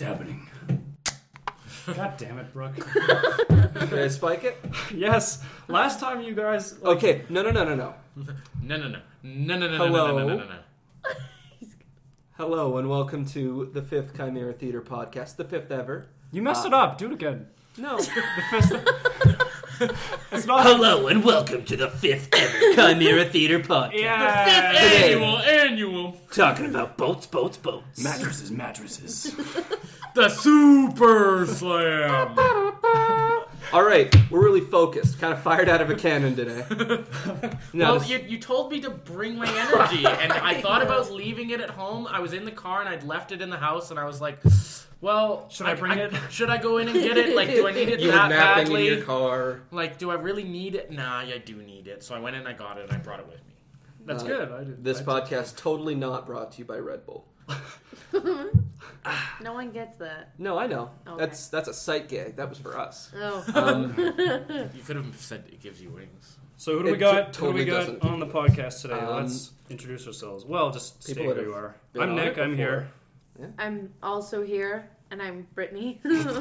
happening? God damn it, Brooke. Did I spike it? Yes. Last time you guys... Okay, no. No. Hello. Hello, and welcome to the 5th Chimera Theater podcast, the 5th ever. You messed it up. Do it again. No. The fifth... It's not... Hello and welcome to the 5th ever Chimera Theater podcast. Yeah. Annual. Talking about boats. Mattresses. The Super Slam. All right, we're really focused. Kind of fired out of a cannon today. Well, you told me to bring my energy, and I thought about leaving it at home. I was in the car, and I'd left it in the house, and I was like, well... Should I bring it? Should I go in and get it? Like, do I need it you that were napping badly? in your car. Like, do I really need it? Nah, I do need it. So I went in, I got it, and I brought it with me. That's good. This podcast totally not brought to you by Red Bull. No one gets that. No, I know. Okay. That's a sight gag. That was for us. Oh. You could have said it gives you wings. So who do we It got? totally who do we doesn't. got on the podcast today? Let's introduce ourselves. Well, just state people who that you have are. been I'm on Nick. it I'm before. here. I'm also here, and I'm Brittany.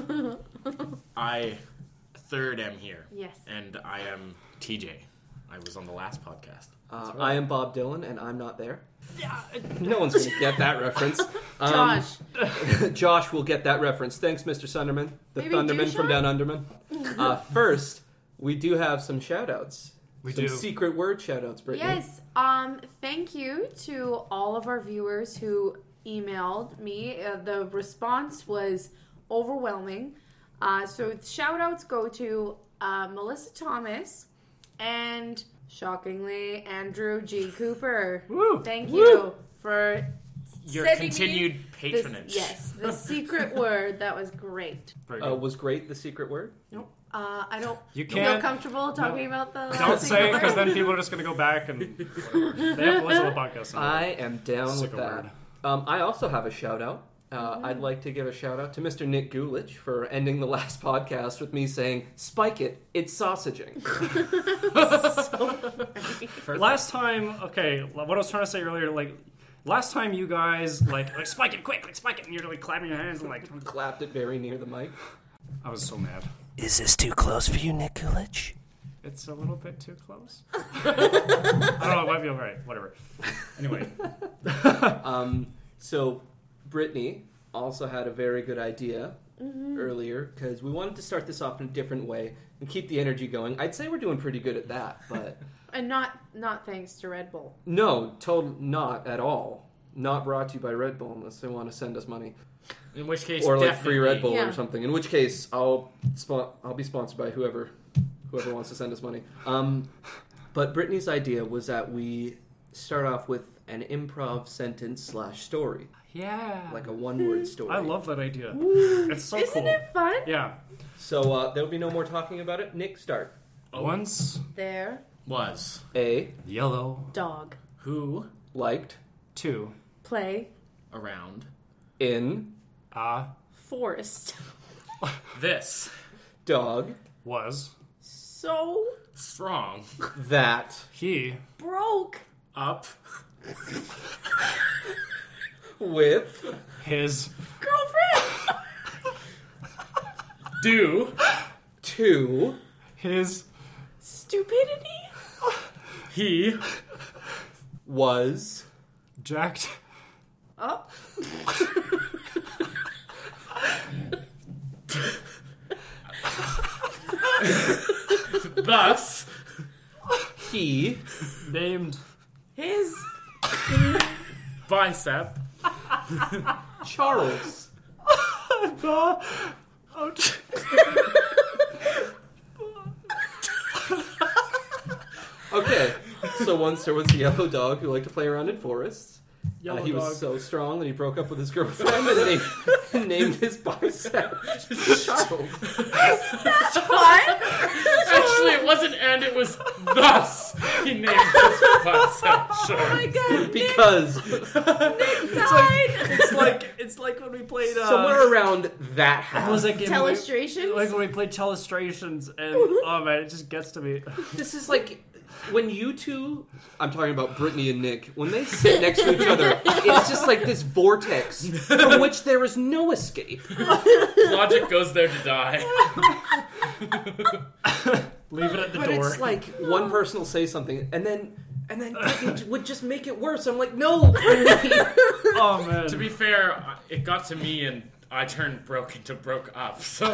I third am here. Yes. And I am TJ. I was on the last podcast. I am Bob Dylan, and I'm not there. No one's going to get that reference. Josh. Josh will get that reference. Thanks, Mr. Sunderman. The Maybe Thunderman from Dushan? Down Underman. First, we do have some shout-outs. We some do. secret word shout-outs, Brittany. Yes. Thank you to all of our viewers who emailed me. The response was overwhelming. So shout-outs go to Melissa Thomas and... shockingly, Andrew G. Cooper. Woo! Thank you for Your sending continued me patronage. the secret word. That was great. Very good. Was great the secret word? Nope. I don't You feel can't- comfortable talking about the Don't secret say it, word. because then people are just going to go back and whatever. They have to listen to the podcast. I am down Sick with of that. word. I also have a shout-out. I'd like to give a shout-out to Mr. Nick Gulich for ending the last podcast with me saying, spike it, it's sausaging. Last time, okay, what I was trying to say earlier, like, last time you guys, like spike it quick, spike it, and you're, like, clapping your hands and, like... Clapped it very near the mic. I was so mad. Is this too close for you, Nick Gulich? It's a little bit too close. I don't know, it might be alright, whatever. Anyway. So, Brittany also had a very good idea earlier, because we wanted to start this off in a different way and keep the energy going. I'd say we're doing pretty good at that, but... And not thanks to Red Bull. No, not at all. Not brought to you by Red Bull unless they want to send us money. In which case, Or like definitely. free Red Bull Yeah. or something. In which case, I'll be sponsored by whoever wants to send us money. But Brittany's idea was that we start off with an improv sentence / story. Yeah. Like a one-word story. I love that idea. It's so Isn't cool. it fun? Yeah. So there'll be no more talking about it. Nick, start. Once There, Was A, yellow, dog, who liked, 2 play, around in, forest. this dog, was So strong that, he broke. up with, his Girlfriend. do to, his Stupidity. he was, jacked Up. thus he, named His. bicep Charles. Okay, so once there was a yellow dog who liked to play around in forests. Yellow He dog. was so strong that he broke up with his girlfriend and named his bicep Charles. Fun. actually it wasn't and it was thus he named his bicep Oh short. my god. Because Nick died. It's like when we played somewhere around that house. What was that game? Telestrations? Like when we played Telestrations, and oh man, it just gets to me. This is like when you two, I'm talking about Brittany and Nick, when they sit next to each other, it's just like this vortex from which there is no escape. Logic goes there to die. Leave it at the But door. it's like one person will say something, and then Brittany would just make it worse. I'm like, no, Brittany. Oh man. To be fair, it got to me and I turned broke into broke up, so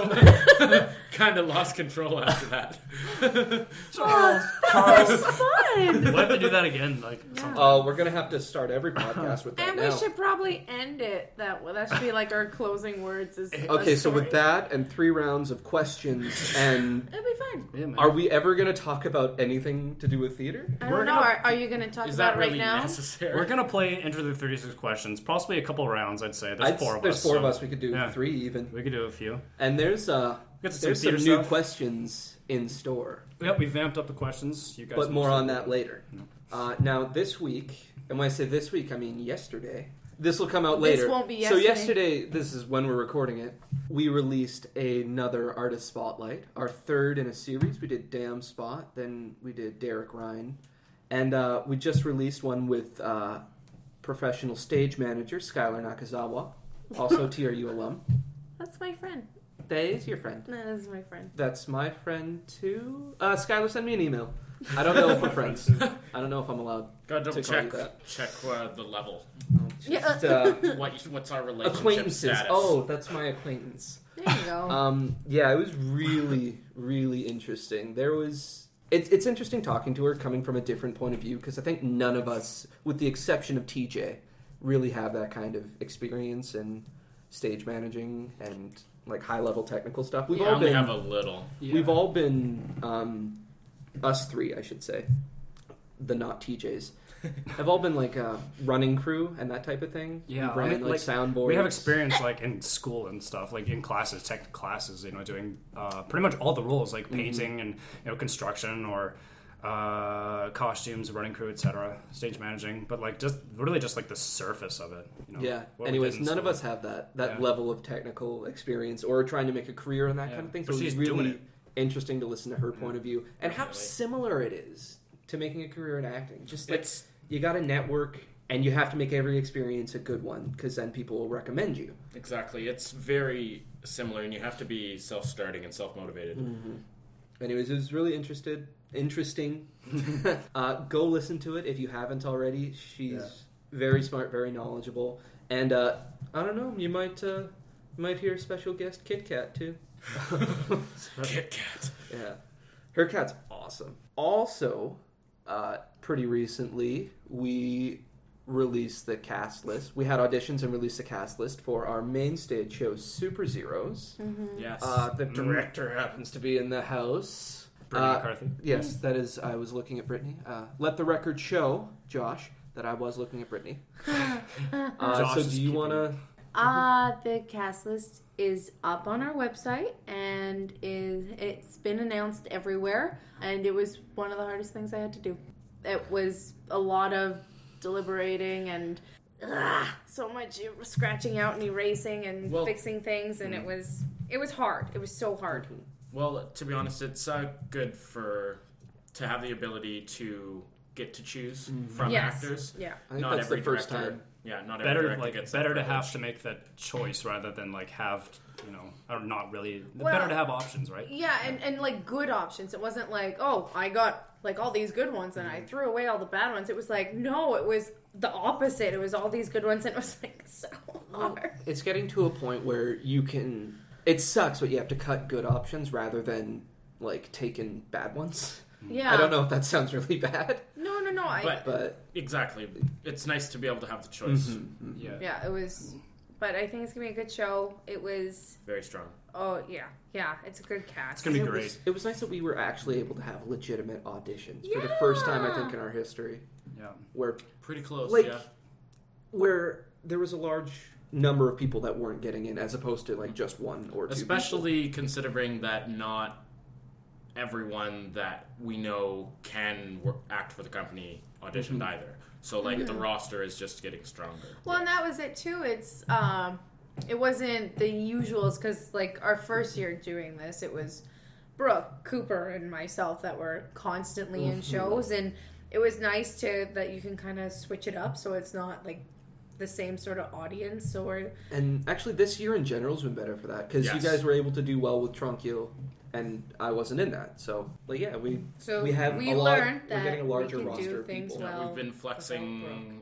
kind of lost control after that. Charles. That's fun. We'll have to do that again. Like, Yeah. We're gonna have to start every podcast with that And now. we should probably end it that way. That should be like our closing words. Okay, so with that and 3 rounds of questions, and it'll be fun. yeah, man. are we ever gonna talk about anything to do with theater? I We're don't know. gonna- Are you going to talk Is about that it right really now? necessary? We're gonna play Enter the 36 Questions. Possibly a couple rounds, I'd say. There's 4 of us. There's 4 of so us. We could do yeah. 3 even. We could do a few. And there's Get to some some theater new stuff. questions in store, Yep, we vamped up the questions. You guys. but know more some. on that later. Now this week, and when I say this week, I mean yesterday. This will come out This later. won't be So yesterday. yesterday, this is when we're recording it. We released another artist spotlight, our 3rd in a series. We did Damn Spot, then we did Derek Ryan, and we just released one with professional stage manager Skylar Nakazawa, also TRU alum. That's my friend. That is your friend. That is my friend. That's my friend too. Skylar, send me an email. I don't know if we're friends. I don't know if I'm allowed. Gotta double to call you check that. the level. Just, What's our relationship acquaintances. status? Oh, that's my acquaintance. There you go. Yeah, it was really, really interesting. It's interesting talking to her, coming from a different point of view, because I think none of us, with the exception of TJ, really have that kind of experience in stage managing and like high level technical stuff. I only have a little. Yeah. We've all been us 3, I should say, the not TJs. Have all been like a running crew and that type of thing. Yeah, We've ran I mean, like, soundboards. We have experience like in school and stuff, like in classes, tech classes. You know, doing pretty much all the roles, like painting and construction or costumes, running crew, etc. Stage managing, but like just like the surface of it. You know, Yeah. what we Anyways, did in none of school. us have that Yeah. level of technical experience or trying to make a career in that Yeah. kind of thing. So But it was she's doing really it. interesting to listen to her point of view and how Definitely. similar it is to making a career in acting. Just like It's you got to network and you have to make every experience a good one because then people will recommend you. exactly. It's very similar, and you have to be self-starting and self-motivated. Anyways, it was really interesting. Go listen to it if you haven't already. She's very smart, very knowledgeable, and I don't know. You might hear special guest Kit Kat too. Kit Kat. Yeah, her cat's awesome. Also, pretty recently we released the cast list. We had auditions and released the cast list for our main stage show, Super Zeros. Yes. The director happens to be in the house. Brittany McCarthy. Yes, that is. I was looking at Brittany. Let the record show, Josh, that I was looking at Brittany. Josh So, is do you keeping- want to? The cast list is up on our website and it's been announced everywhere. And it was one of the hardest things I had to do. It was a lot of deliberating and so much scratching out and erasing and Well- fixing things, and it was hard. It was so hard. Well, to be honest, it's good to have the ability to get to choose from Yes. actors. Yeah. I think Not that's every the first director. time. Yeah, not every Better director gets that better to privilege. have to make that choice rather than like have or not really. Well, better to have options, right? Yeah, and like good options. It wasn't like, oh, I got like all these good ones and I threw away all the bad ones. It was like, no, it was the opposite. It was all these good ones and it was like so hard. It's getting to a point where you can. It sucks, but you have to cut good options rather than like taking bad ones. Yeah. I don't know if that sounds really bad, No. but Exactly. It's nice to be able to have the choice. Yeah. Yeah, it was. But I think it's gonna be a good show. It was. Very strong. Oh yeah, it's a good cast. It's gonna be it great. was, it was nice that we were actually able to have legitimate auditions for the first time, I think, in our history, Yeah. where Pretty close, like yeah. where there was a large number of people that weren't getting in, as opposed to like just 1 or 2. Especially considering that not everyone that we know can act for the company auditioned either. So like the roster is just getting stronger. Well, and that was it too. It wasn't the usuals because like our first year doing this, it was Brooke, Cooper, and myself that were constantly in shows, and it was nice that you can kind of switch it up so it's not like the same sort of audience. And actually, this year in general has been better for that because you guys were able to do well with Tronquil, and I wasn't in that. So, but yeah, we have a lot. Learned that we're getting a larger we can roster do of things people. well. We've been flexing.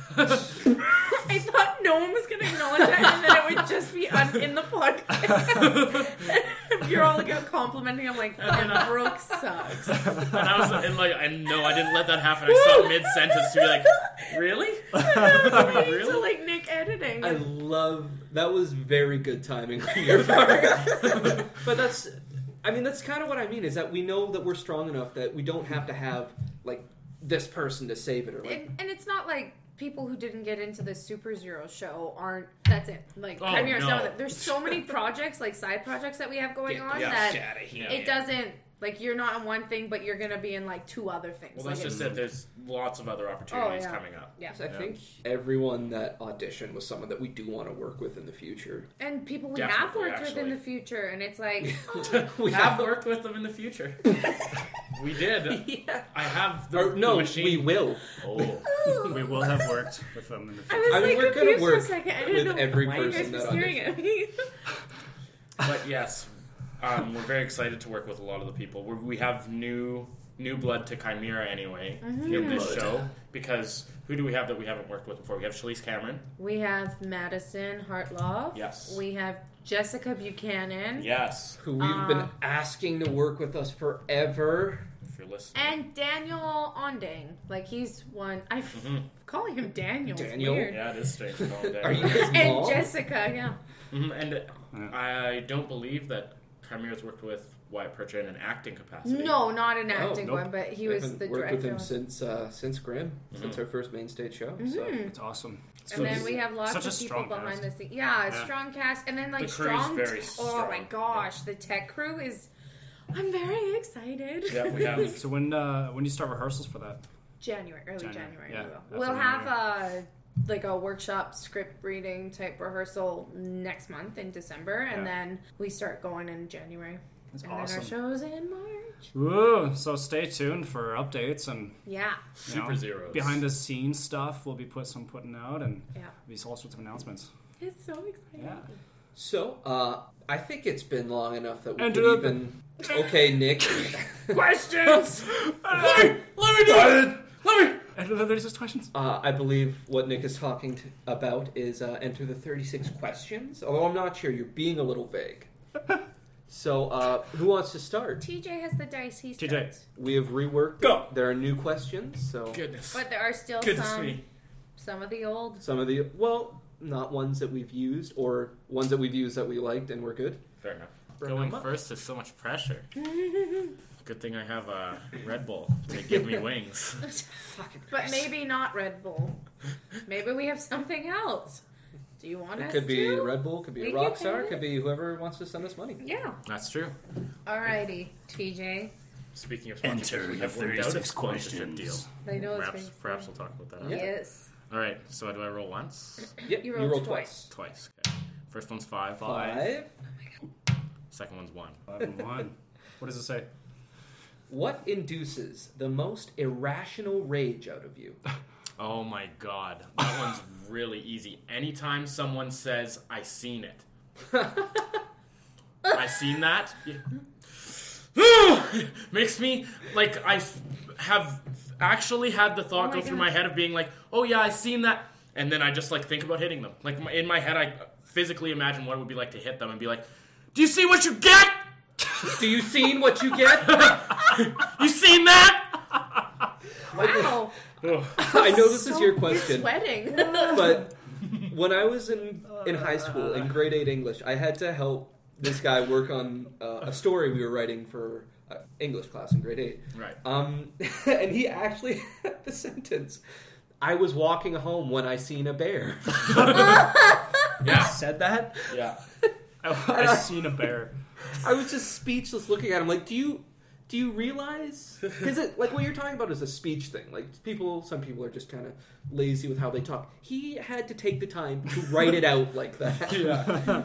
I thought no one was going to acknowledge that, and then it would just be in the podcast. You're all like complimenting. I'm like, Brooke sucks. And I was and no, I didn't let that happen. I saw mid sentence to be like, really? Really? To like Nick editing. I love that. Was very good timing on your part. But that's kind of what I mean. Is that we know that we're strong enough that we don't have to have like this person to save it or like. And it's not like people who didn't get into the Super Zero show aren't. That's it. Like there's so many projects, like side projects that we have going on that it doesn't. Like, you're not in one thing, but you're going to be in, like, 2 other things. Well, that's just it. There's lots of other opportunities coming up. Yeah. I think everyone that auditioned was someone that we do want to work with in the future. And people we Definitely, have worked with in the future, and it's like... we have worked with them in the future. We did. Yeah. I have the machine. We will. Oh. We will have worked with them in the future. I was we're confused work for a second. I didn't know every why you guys person were that staring at me. But yes, we're very excited to work with a lot of the people. We have new blood to Chimera anyway in this show, because who do we have that we haven't worked with before? We have Shalise Cameron. We have Madison Hartloff. Yes. We have Jessica Buchanan. Yes. Who we've been asking to work with us forever. If you're listening. And Daniel Ondang. Like, he's one... Calling him Daniel. Daniel? Is weird. Yeah, it is strange. Are you his mom? And Jessica, yeah. And I don't believe that Chimera's worked with Wyatt Pritchard in an acting capacity. No, not an acting nope. one, but he We was haven't the worked director. with him since Grimm, since our first main stage show. So. It's awesome. And then we have lots Such a of people strong behind cast. the scenes. Yeah, strong cast. And then like The crew's strong... very Oh my strong. gosh, the tech crew is... I'm very excited. Yeah, we have. So when do you start rehearsals for that? Early January. Yeah, We will. that's We'll what have a workshop script reading type rehearsal next month in December, and then we start going in January. That's and awesome. then our show's in March. Woo! So stay tuned for updates and Yeah. Super Zeros. behind the scenes stuff. We'll be putting out and Yeah. be all sorts of announcements. It's so exciting. Yeah. So, I think it's been long enough that we And could do it. even... Okay, Nick. Questions. Let me do it. Let me. Enter the 36 questions. I believe what Nick is talking about is enter the 36 questions. Although I'm not sure, you're being a little vague. So, who wants to start? TJ has the dice. He TJ. starts. We have reworked. Go. There are new questions. So Goodness. But there are still Goodness me. some of the old. some of the not ones that we've used, or ones that we've used that we liked and were good. Fair enough. Bring Going them up. first is so much pressure. Good thing I have a Red Bull to give me wings. But maybe not Red Bull. Maybe we have something else. Do you want It us could be to? Red Bull, could be We a can Rockstar, have it. could be whoever wants to send us money. Yeah. That's true. Alrighty, TJ. Speaking of Enter sponsorship, we the have worked out a 36 sponsorship deal. questions. I know it's Perhaps, very we'll talk about that. Yeah. Yes. All right. So do I roll once? Yep, You you rolled roll twice. Twice. Okay. First one's 5. 5. Second one's 1. 5 and 1. What does it say? What induces the most irrational rage out of you? Oh my god. That one's really easy. Anytime someone says, I seen it. I seen that? Makes me, like, I have actually had the thought go through my head of being like, oh yeah, I seen that. And then I just, like, think about hitting them. Like, in my head, I physically imagine what it would be like to hit them and be like, do you see what you get? Do you seen what you get? You seen that? Wow. I know this is your You're question, sweating. but when I was in high school, in grade 8 English, I had to help this guy work on a story we were writing for English class in grade 8. Right. And he actually had the sentence, I was walking home when I seen a bear. Yeah. Said that? Yeah. I seen a bear. I was just speechless looking at him like, do do you realize? Because like what you're talking about is a speech thing. Like some people are just kind of lazy with how they talk. He had to take the time to write it out like that. Yeah.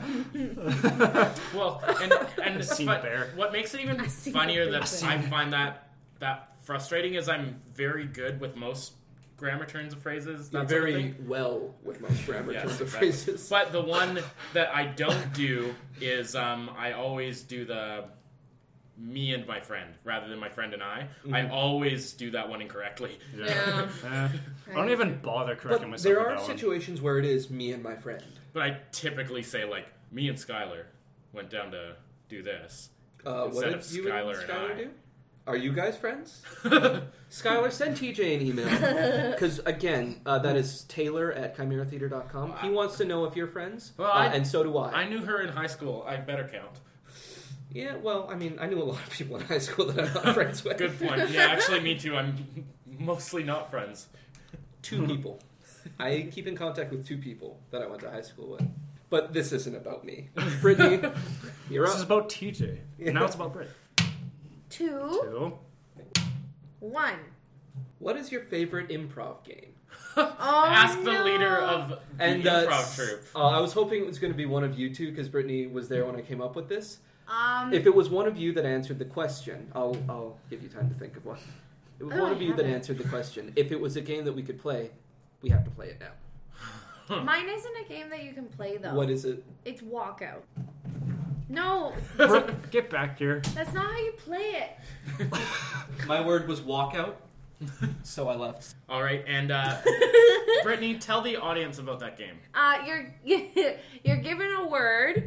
Well, and it's Seen it there. what makes it even I seen funnier it that there. I find that frustrating is I'm very good with most grammar turns of phrases. You're That sort of very thing. well with most grammar Yes, terms of exactly. phrases. But the one that I don't do is I always do the me and my friend rather than my friend and I. I always do that one incorrectly. Yeah. I don't even bother correcting But myself. there with are that one. situations where it is me and my friend. But I typically say like me and Skylar went down to do this. What Instead did of you Skylar and and Skylar I. do? Are you guys friends? Skylar, send TJ an email. Because, again, that is Taylor@chimeratheater.com. He wants to know if you're friends, Well, and so do I knew her in high school. I better count. Yeah, well, I mean, I knew a lot of people in high school that I'm not friends with. Good point. Yeah, actually, me too. I'm mostly not friends. 2 people. I keep in contact with 2 people that I went to high school with. But this isn't about me. Brittany, you're This is up. about TJ. Yeah. Now it's about Brit. 2, 1. What is your favorite improv game? Oh, Ask the no. leader of the improv troupe. I was hoping it was going to be one of you two because Brittany was there when I came up with this. Um, If it was one of you that answered the question, I'll give you time to think of one. It was Oh, one I of you that haven't. answered the question. If it was a game that we could play, we have to play it now. mine isn't a game that you can play though. What is it? It's Walkout. No, Brooke, get back here. that's not how you play it. My word was walkout, so I left. All right, and Brittany, tell the audience about that game. You're given a word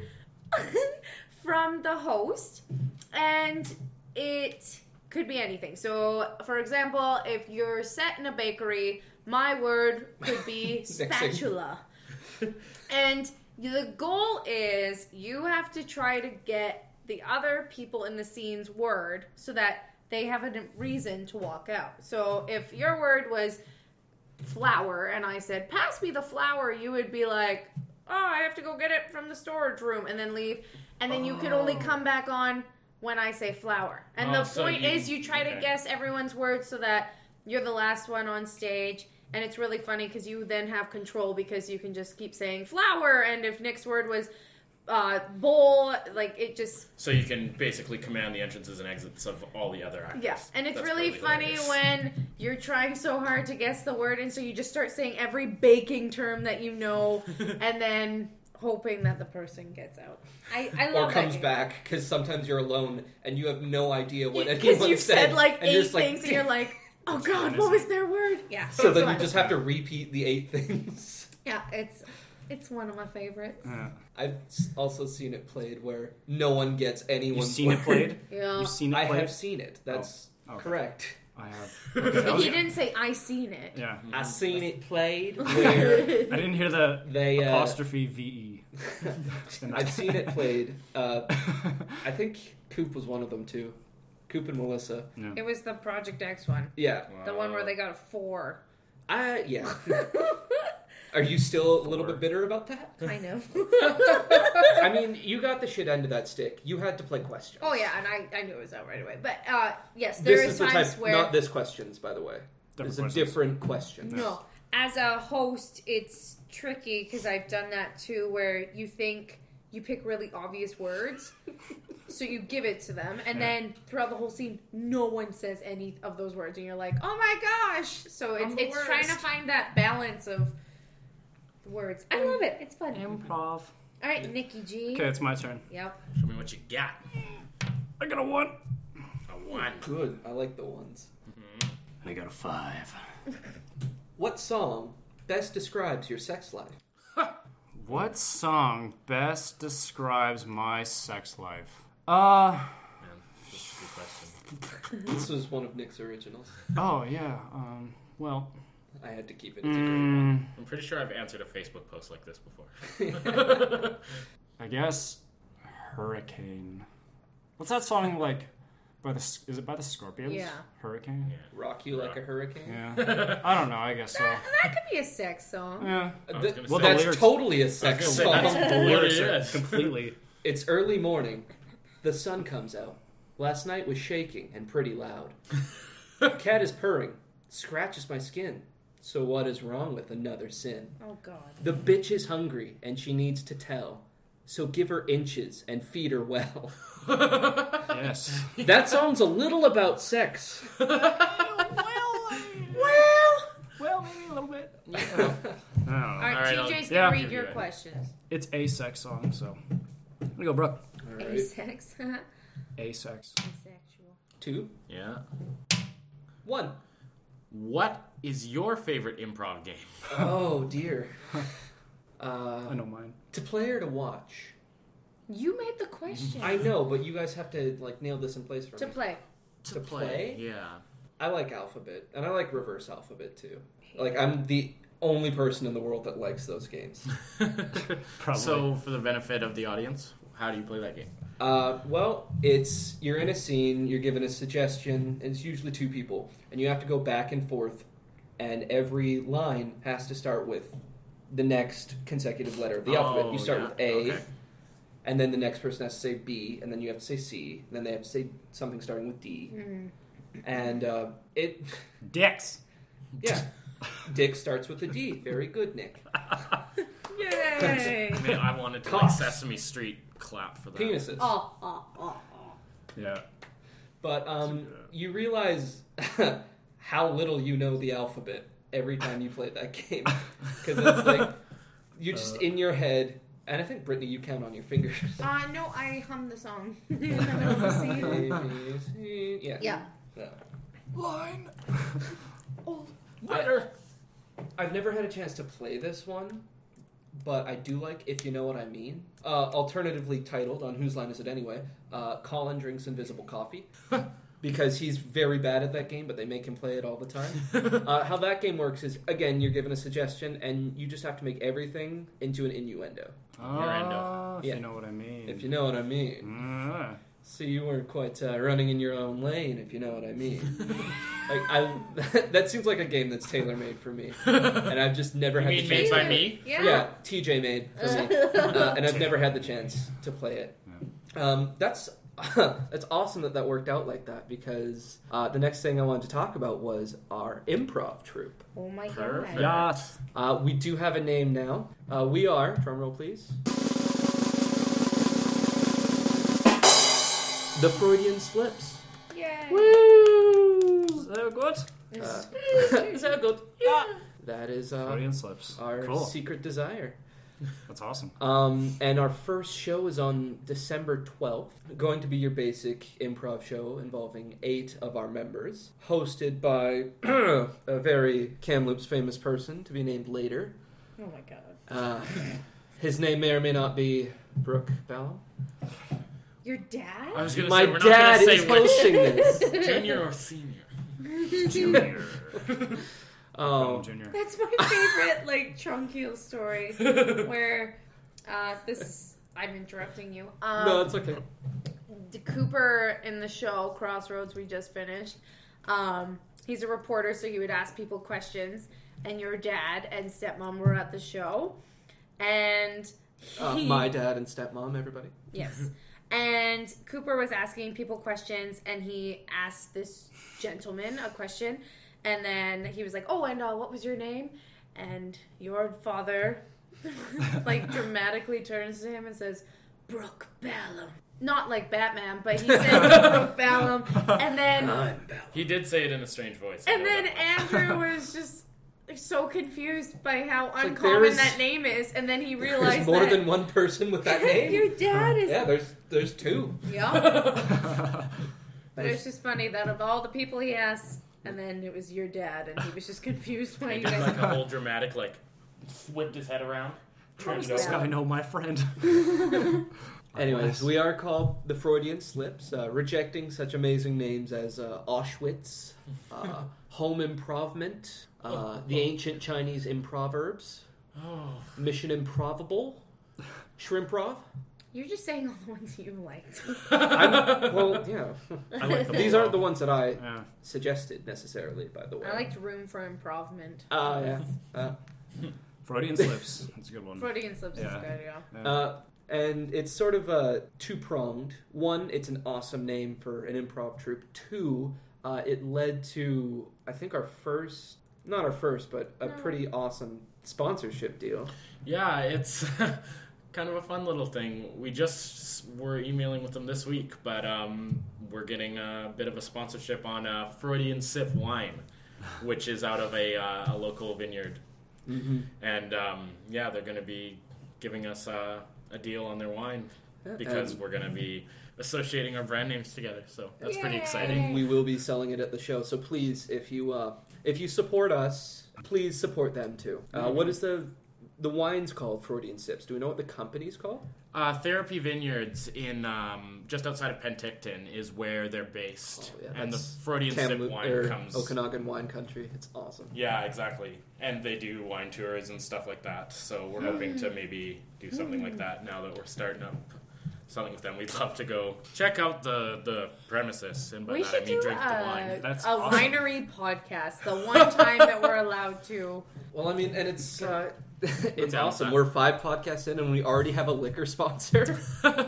from the host, and it could be anything. So, for example, if you're set in a bakery, my word could be spatula. And the goal is you have to try to get the other people in the scene's word so that they have a reason to walk out. So if your word was flour and I said, pass me the flour, you would be like, oh, I have to go get it from the storage room and then leave. And then you could only come back on when I say flour. And the so point is you try to okay. guess everyone's words so that you're the last one on stage. And it's really funny because you then have control because you can just keep saying flour. And if Nick's word was bowl, like it just... So you can basically command the entrances and exits of all the other actors. Yeah, and it's That's really funny hilarious. when you're trying so hard to guess the word, and so you just start saying every baking term that you know, and then hoping that the person gets out. I love Or comes that game. back, because sometimes you're alone and you have no idea what anyone Because you've said. said like and you're 8 just like, things, and you're like, oh god, what was their word? Yeah. So it's then you fun. just have to repeat the 8 things. Yeah, it's one of my favorites. Yeah. I've also seen it played where no one gets anyone's You've seen it word. played? Yeah. You've seen it I played? have seen it. That's okay. correct. I have. He didn't say I seen it. Yeah. I seen it played where I didn't hear the they apostrophe VE. I've seen it played. I think Coop was one of them too. Coop and Melissa. Yeah. It was the Project X one. Yeah. The one where they got a 4. Yeah. Are you still a little bit bitter about that? Kind of. I mean, you got the shit end of that stick. You had to play questions. Oh yeah, and I knew it was out right away. But yes, there This is is the times type, where not this questions, by the way. Different It's a questions. different question. no, as a host, it's tricky because I've done that too, where you think you pick really obvious words, so you give it to them, and then throughout the whole scene, no one says any of those words, and you're like, oh my gosh! So I'm the it's trying to worst. find that balance of words. I love it. It's fun. Improv. All right, Nikki G. Okay, it's my turn. Yep. Show me what you got. I got a 1. A 1. Good. I like the ones. I got a 5. What song best describes your sex life? What song best describes my sex life? Man, this is a good question. This was one of Nick's originals. Oh yeah. Well. I had to keep it. It's a great one. I'm pretty sure I've answered a Facebook post like this before. I guess Hurricane. What's that song like? Is it by the Scorpions? Yeah. Hurricane. Yeah. Rock you like a hurricane? Yeah. I don't know. I guess so. That could be a sex song. Yeah. I was gonna Well, say, the That's lyrics- totally a sex I was gonna say, song. that's The lyrics are Yes. completely. It's early morning. The sun comes out. Last night was shaking and pretty loud. Cat is purring, scratches my skin. So what is wrong with another sin? Oh, God. The bitch is hungry and she needs to tell. So give her inches and feed her well. Yes. That song's a little about sex. Well, maybe a little bit. I don't know. All right, right, TJ's yeah. going to read your questions. It's a sex song, so. There you go, Brooke. All right. Asex. A sex. Asexual. 2, Yeah. 1. What is your favorite improv game? Oh, dear. I know mine. To play or to watch? You made the question. I know, but you guys have to like nail this in place for To me. play. To play? Yeah. I like alphabet, and I like reverse alphabet too. Like, I'm the only person in the world that likes those games. Probably. So, for the benefit of the audience, how do you play that game? Well, you're in a scene, you're given a suggestion, and it's usually 2 people, and you have to go back and forth, and every line has to start with the next consecutive letter of the alphabet. You start with A, Okay. and then the next person has to say B, and then you have to say C, and then they have to say something starting with D. And Dicks. yeah. Dick starts with a D. Very good, Nick. Yay! Man, I wanted to like Cops. Sesame Street clap for that. Penises. Oh. Yeah. But you realize how little you know the alphabet every time you play that game. Because it's like, you're just in your head. And I think, Brittany, you count on your fingers. No, I hummed the song in the middle of the scene. A, B, C. Yeah. Yeah. Yeah. Line. I've never had a chance to play this one, but I do like If You Know What I Mean. Alternatively titled, on Whose Line Is It Anyway, Colin Drinks Invisible Coffee. Because he's very bad at that game, but they make him play it all the time. How that game works is, again, you're given a suggestion, and you just have to make everything into an innuendo. Innuendo. If Yeah. you know what I mean. If you know what I mean. Ah. So you weren't quite running in your own lane, if you know what I mean. That seems like a game that's tailor-made for me. And I've just never You had mean the chance. made by me? Yeah, TJ made for me. And I've never had the chance to play it. That's awesome that worked out like that, because the next thing I wanted to talk about was our improv troupe. Oh my Perfect. God. Yes. We do have a name now. We are, drumroll please, the Freudian Slips. Yay. Woo! So good. So good. That is Freudian slips. our Cool. secret desire. That's awesome. And our first show is on December 12th. Going to be your basic improv show involving 8 of our members, hosted by a very Kamloops famous person to be named later. Oh my God. His name may or may not be Brooke Ballum. Your dad? I was gonna My say, we're not dad gonna is say which hosting this. junior or senior. Junior. Oh, Junior. That's my favorite, like, Trunkiel story. Where, I'm interrupting you. no, it's okay. Cooper in the show Crossroads we just finished, he's a reporter, so he would ask people questions, and your dad and stepmom were at the show, and My dad and stepmom, everybody. yes, and Cooper was asking people questions, and he asked this gentleman a question, and then he was like, oh, and what was your name? And your father like dramatically turns to him and says, Brooke Ballum. Not like Batman, but he said Brooke Ballum. And then He did say it in a strange voice. I and know then that. Andrew was just so confused by how like uncommon there's- that name is, and then he realized There's more that than one person with that name. your dad is Yeah, there's 2. yeah. But it's just funny that of all the people he asked, and then it was your dad, and he was just confused why He you did guys. like a whole dramatic, like, whipped his head around. Turned it Yeah. This over. guy know my friend. Anyways, we are called the Freudian Slips, rejecting such amazing names as Auschwitz, Home Improvement, the Ancient Chinese Improverbs, Oh. Mission Improvable, Shrimprov. You're just saying all the ones you liked. Well, yeah. I like them These all. aren't the ones that I Yeah. suggested necessarily, by the way. I liked Room for Improvement. Yeah. Freudian slips. That's a good one. Freudian Slips is Yeah. good, yeah. Yeah. And it's sort of two-pronged. One, it's an awesome name for an improv troupe. Two, it led to, I think, our first, not our first, but a pretty awesome sponsorship deal. Yeah, it's kind of a fun little thing. We just were emailing with them this week, but we're getting a bit of a sponsorship on Freudian Sip wine, which is out of a local vineyard. Mm-hmm. And they're going to be giving us a deal on their wine because we're going to be associating our brand names together. So that's pretty exciting. We will be selling it at the show. So please, if you support us, please support them too. What is the wine's called? Freudian Sips. Do we know what the company's called? Therapy Vineyards in just outside of Penticton is where they're based, and the Freudian Sip wine comes Okanagan wine country. It's awesome. Yeah, exactly. And they do wine tours and stuff like that. So we're hoping to maybe do something like that now that we're starting up something with them. We'd love to go check out the premises, and by We that I should mean do drink the wine. That's a awesome. winery podcast. The one time that we're allowed to. Well, I mean, and it's down awesome. with that. We're 5 podcasts in, and we already have a liquor sponsor.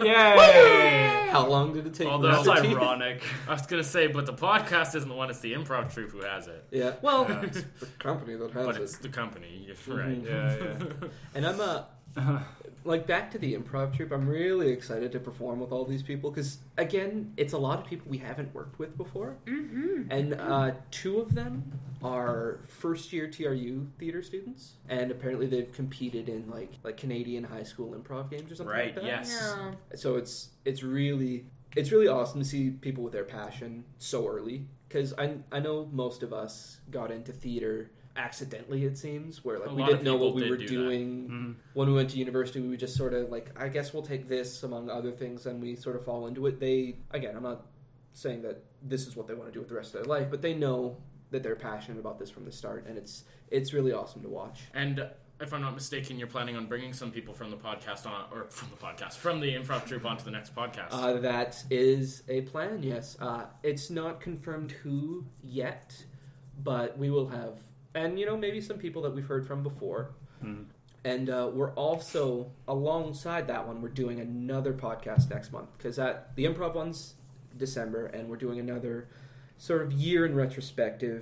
Yay! How long did it take? Although- That's Rooster Teeth? ironic. I was gonna say, but the podcast isn't the one; it's the improv troupe who has it. Yeah. Well, Yeah. it's the company that has But it. it's the company. You're right. Yeah. And I'm like, back to the improv troupe, I'm really excited to perform with all these people because, again, it's a lot of people we haven't worked with before. Mm-hmm. And 2 of them are first-year TRU theater students, and apparently they've competed in like Canadian high school improv games or something Right, like that. yes. Yeah. So it's really awesome to see people with their passion so early because I know most of us got into theater accidentally, it seems, where like A we lot of didn't know what people we were did do doing when we went to university. We would just sort of like, I guess we'll take this among other things, and we sort of fall into it. I'm not saying that this is what they want to do with the rest of their life, but they know that they're passionate about this from the start, and it's really awesome to watch. And if I'm not mistaken, you're planning on bringing some people from the podcast from the improv troupe onto the next podcast. That is a plan, yes. It's not confirmed who yet, but we will have, and maybe some people that we've heard from before. And we're also, alongside that one, we're doing another podcast next month because the improv one's December, and we're doing another sort of year in retrospective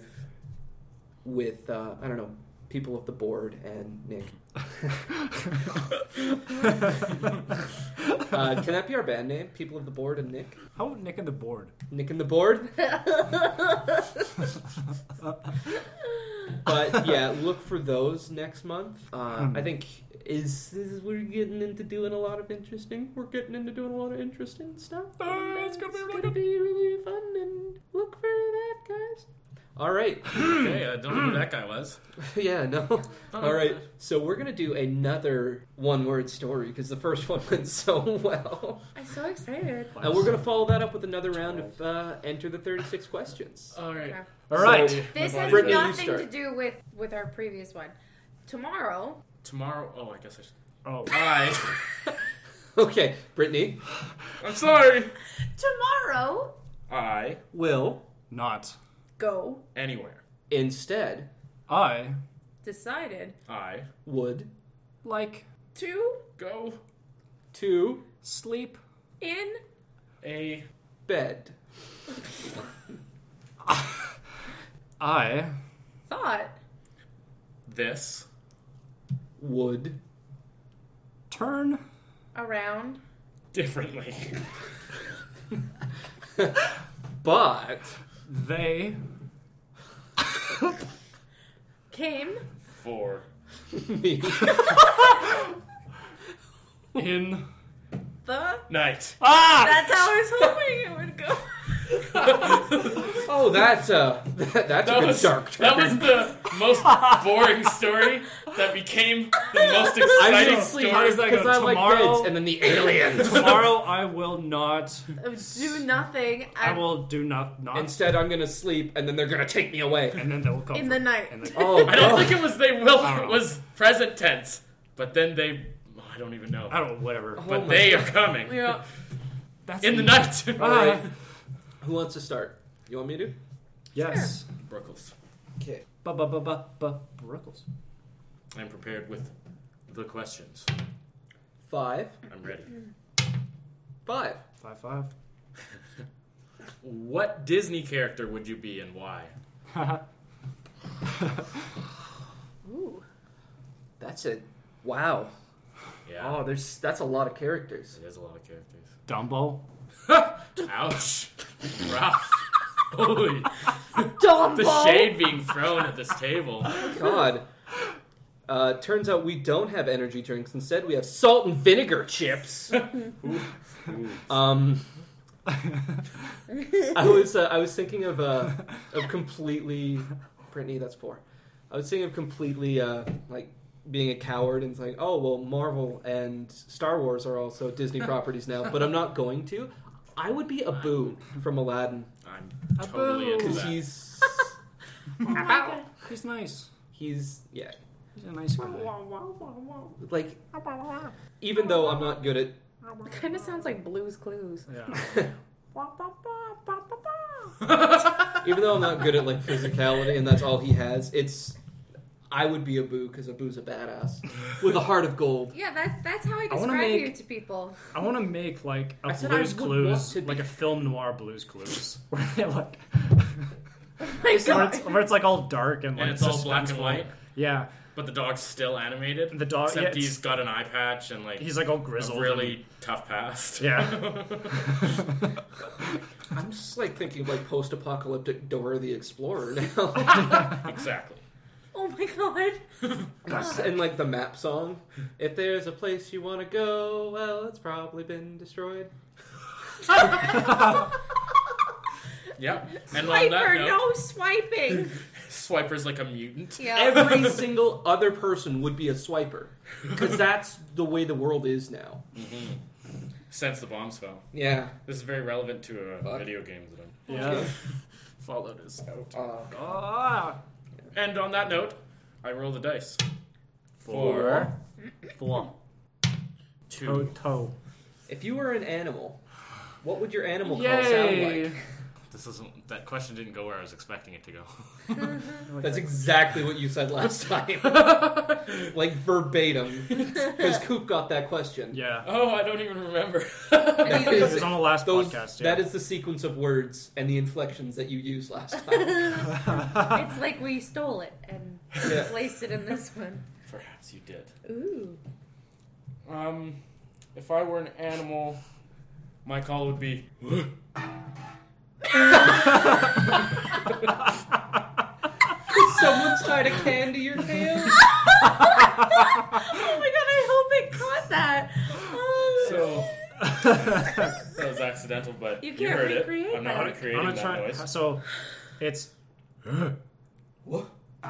with people of the board and Nick. Can that be our band name? People of the board and Nick? How about Nick and the board? Nick and the board? But yeah, look for those next month. I think we're getting into doing a lot of interesting. We're getting into doing a lot of interesting stuff. It's gonna be really fun, and look for that, guys. All right. Okay, I don't know who that guy was. Yeah, no. All right. So we're gonna do another one-word story because the first one went so well, I'm so excited. and we're gonna follow that up with another round of Enter the 36 Questions. All right. Okay. All right. So- This has Brittany, you nothing start. to do with our previous one. Tomorrow, Tomorrow. Oh, I guess I should. Oh. I. Okay, Brittany. I'm sorry. tomorrow, I. Will Not. go Anywhere. instead I decided I. would like to Go. to sleep. in A. bed. I thought This. Would turn around Differently. but they came For. me in. the. Night. Ah! That's how I was hoping it would go. Oh, that's a good dark turn. That was the most boring story that became the most exciting story. How does that go? Because I like Tomorrow- beds and then the aliens. Tomorrow I will not. Do nothing. I will do not. Instead, I'm gonna sleep, and then they're gonna take me away. And then they will come in for the me. night. And then, Oh, I don't God. think it was they will. I don't It know. was present tense. But then they. I don't even know. I don't know. Whatever. Oh But my they God. are coming. Yeah. That's In the night. All right. Who wants to start? You want me to? Yes. Brookles. Okay. Brookles. I'm prepared with the questions. 5. I'm ready. 5. 5-5. What Disney character would you be and why? Ooh. That's it. Wow. Yeah. Oh, that's a lot of characters. It is a lot of characters. Dumbo. Ouch. Rough. Holy. Dumbo! The shade being thrown at this table. God. Turns out we don't have energy drinks. Instead, we have salt and vinegar chips. I was thinking of completely, Brittany. That's 4. I was thinking of completely like being a coward and it's like, oh well, Marvel and Star Wars are also Disney properties now, but I'm not going to. I would be Abu from Aladdin I'm totally into because that. he's Oh my God. He's nice. he's He's a nice guy. like, even though I'm not good at It kind of sounds like Blue's Clues. Yeah. even though I'm not good at like physicality and that's all he has, I would be Abu because Abu's a badass with a heart of gold. Yeah, that's how I wanna describe you make- to people. I want to make like a I said I Blue's would Clues, want to be- like a film noir Blues Clues, where they like, Oh my God. where it's like all dark and like And it's all black and suspenseful. white. Yeah, But the dog's still animated. The dog- except yeah, it's- he's got an eye patch and like he's like all a grizzled. really tough past. Yeah. I'm just like thinking of like post-apocalyptic Dora the Explorer now. Exactly. Oh my God. And like the map song, if there's a place you want to go, well, it's probably been destroyed. Yep. And on that Swiper, note, no swiping. Swiper's like a mutant. Yeah. Every single other person would be a swiper because that's the way the world is now. Since the bombs fell. Yeah. This is very relevant to Fuck. video games that I'm Yeah. Fallout is out. Ah. And on that note, I roll the dice. 4. 2. Toe. If you were an animal, what would your animal call sound like? This isn't. That question didn't go where I was expecting it to go. That's exactly what you said last time. Like verbatim. Because Coop got that question. Yeah. Oh, I don't even remember. That It is, was on the last podcast. Yeah. that is the sequence of words and the inflections that you used last time. It's like we stole it and Yeah. placed it in this one. Perhaps you did. Ooh. If I were an animal, my call would be. Someone's trying to candy your tail? Oh my God, I hope it caught that. Oh. So that was accidental, but You you can't heard it. recreate I'm not that. recreating I'm that gonna try. noise. So, it's What?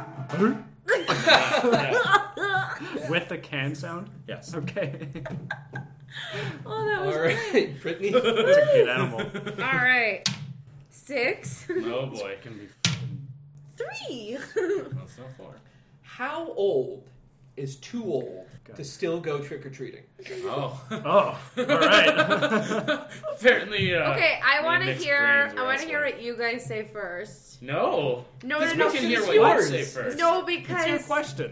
Yeah. with the can sound. Yes. Okay. Oh, that was All great. right, Brittany. It's a good animal. All right. 6. Oh boy. It can be. 3. That's not far. How old is too old God. to still go trick-or-treating? Oh. Oh, all right. Apparently. Okay, I the want to mixed hear. brains I were want to hear elsewhere. what you guys say first. No. No, Because no, we can no. hear it's what you yours. say first. No, It's your because question.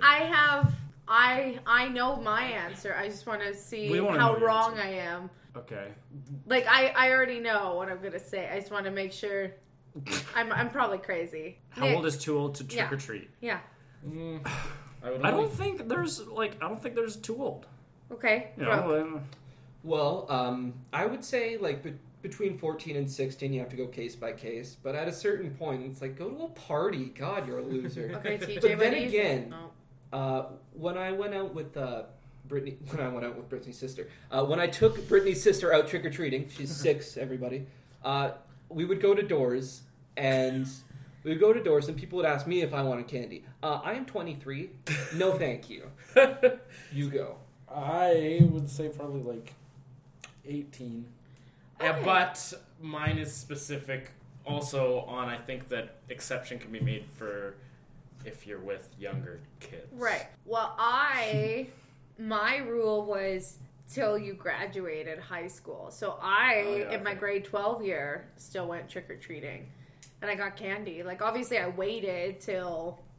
I know my answer. I just want to see We wanna how know your wrong answer. I am. Okay. Like I already know what I'm gonna say. I just want to make sure. I'm probably crazy. How Nick, old is too old to Yeah. trick or treat? Yeah. I don't think there's too old. Okay. You Brooke. know, Well, I would say like between 14 and 16, you have to go case by case. But at a certain point, it's like go to a party. God, you're a loser. Okay, TJ. But what then do you again- Oh. When I went out with Brittany, when I went out with Brittany's sister, when I took Brittany's sister out trick or treating, she's 6. Everybody, we would go to doors and. We would go to doors and people would ask me if I wanted candy. I am 23. No, thank you. You go. I would say probably like 18. Yeah, Okay. but mine is specific also on, I think that exception can be made for if you're with younger kids. Right. Well, my rule was till you graduated high school. So in my okay. grade 12 year, still went trick or treating, and I got candy. Like obviously, I waited till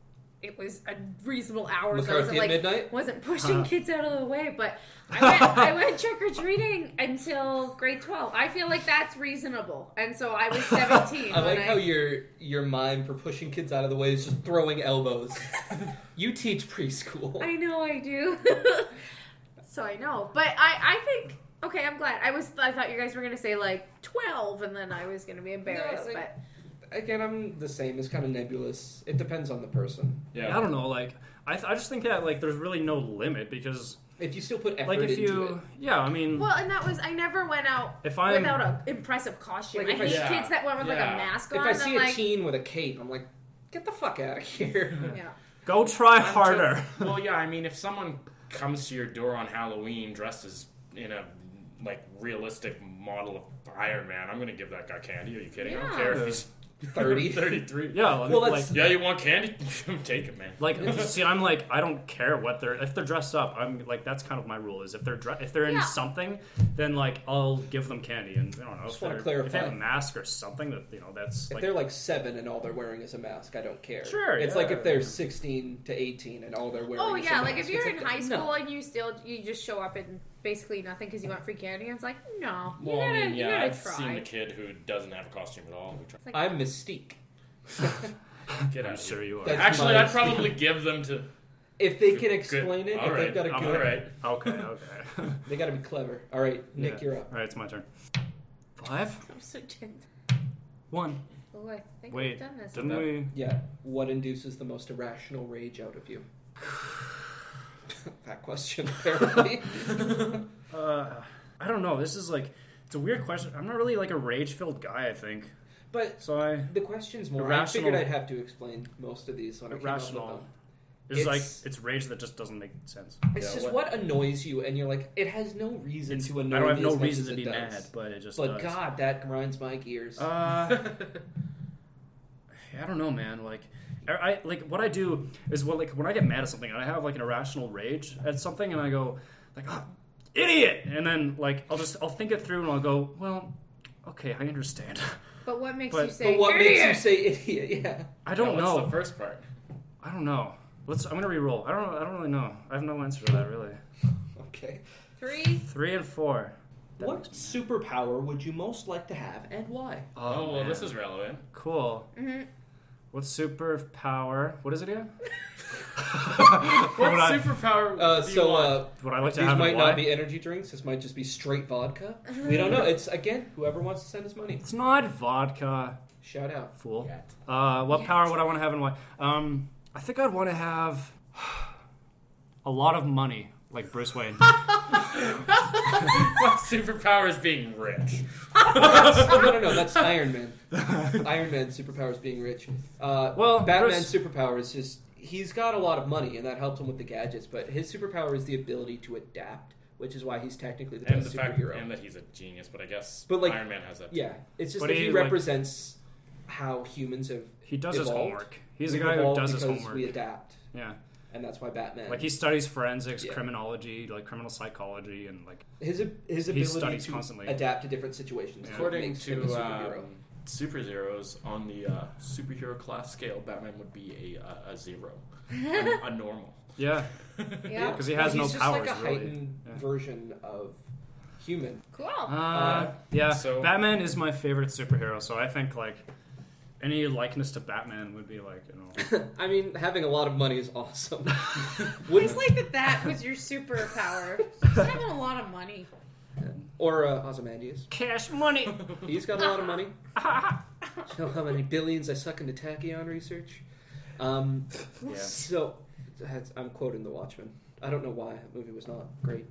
it was a reasonable hour. So I McCarthy wasn't, at midnight? wasn't pushing kids out of the way, but I went trick-or-treating until grade 12. I feel like that's reasonable. And so I was 17. I like how your mime for pushing kids out of the way is just throwing elbows. You teach preschool. I know I do. So I know. But I think, okay, I'm glad. I thought you guys were going to say like 12 and then I was going to be embarrassed, No, but... Again, I'm the same. It's kind of nebulous. It depends on the person. I don't know. Like, I just think that like there's really no limit because If you still put effort like if into you it. yeah, I mean Well, and that was, I never went out if I'm without an impressive costume. Like, I if hate I- kids that went with like a Yeah. mask If on. I see I'm a like, teen with a cape, I'm like, get the fuck out of here. yeah. go try harder. Well, yeah, I mean, if someone comes to your door on Halloween dressed as in a like realistic model of Iron Man, I'm gonna give that guy candy. Are you kidding? I don't Yeah. care if he's 30. 33. Yeah, Well, like, that's- Yeah, you want candy? Take it, man. like see, I'm like I don't care what if they're dressed up. I'm like that's kind of my rule is if they're in Yeah. something, then like I'll give them candy and I don't know Just if wanna if clarify. they have a mask or something that that's If like they're like 7 and all they're wearing is a mask, I don't care. Sure, It's yeah. like if they're 16 to 18 and all they're wearing Oh is a yeah, mask. like if you're It's in like, high school no. and you just show up in basically nothing because you want free candy, and it's like no, Well, you I gotta, mean, you yeah, gotta I've try. seen the kid who doesn't have a costume at all. Who tries It's like, I'm Mystique. get I'm out. sure you are. That's Actually, my- I'd probably give them to. If they can Good. explain it, All if right. they've got a All good... right. Okay. They gotta be clever. Alright, Nick, Yeah. you're up. All right, it's my turn. 5, I'm so gentle. 1. Oh, I think Wait, we've done this. didn't we? Yeah. What induces the most irrational rage out of you? That question, apparently. I don't know. This is like it's a weird question. I'm not really like a rage-filled guy. I think But so. I the question's more... Irrational- I figured I'd have to explain most of these when I came up with irrational. them. It's like It's- it's rage that just doesn't make sense. It's Yeah, just what annoys you, and you're like, it has no reason to annoy I don't have me no as much reason as to it be does. mad, but it just But does. God, that grinds my gears. I don't know, man. Like, I like what I do is like when I get mad at something and I have like an irrational rage at something, and I go like, oh, idiot, and then like I'll think it through and I'll go, well, okay, I understand. But what makes But- you say? but what makes you "Idiot"? say idiot? Yeah. I don't What's know. the first part? I don't know. I'm gonna re-roll. I don't really know. I have no answer to that really. Okay. 3. 3 and 4. That What makes me superpower would you most like to have, and why? Oh, well, man. this is relevant. Cool. Mm-hmm. What superpower? What is it again? What Would I- superpower do you want? Would I like to These have might and not why? be energy drinks. This might just be straight vodka. We don't know. It's again whoever wants to send us money. It's not vodka, Shout out. fool. Yeah. What Yet. power would I want to have and why? I think I'd want to have a lot of money, like Bruce Wayne. My superpower is being rich. No. That's Iron Man. Iron Man's superpower is being rich. Well, Batman's Bruce- superpower is just he's got a lot of money, and that helps him with the gadgets. But his superpower is the ability to adapt, which is why he's technically the And the best fact superhero. and that he's a genius, but I guess But, like, Iron Man has that. Yeah, it's just But that he, he like- represents how humans have. He does his evolved. homework. He's a We've guy who evolved does his because homework. We adapt, Yeah, and that's why Batman. like he studies forensics, Yeah. criminology, like criminal psychology, and like his ability studies to constantly. adapt to different situations. Yeah. According makes him a to superhero. superheroes on the superhero class scale, Batman would be a 0, a normal. yeah, Yeah. because he has Well, no he's just powers like a really. heightened Yeah. version of human. Cool. Yeah, So- Batman is my favorite superhero, so I think like any likeness to Batman would be like, you know, I mean, having a lot of money is awesome. It's like that was your superpower. Just having a lot of money. Or Ozymandias. cash money. He's got a lot of money. You know how many billions I suck into Tachyon research? Yeah. So, I'm quoting The Watchmen. I don't know why. That movie was not great.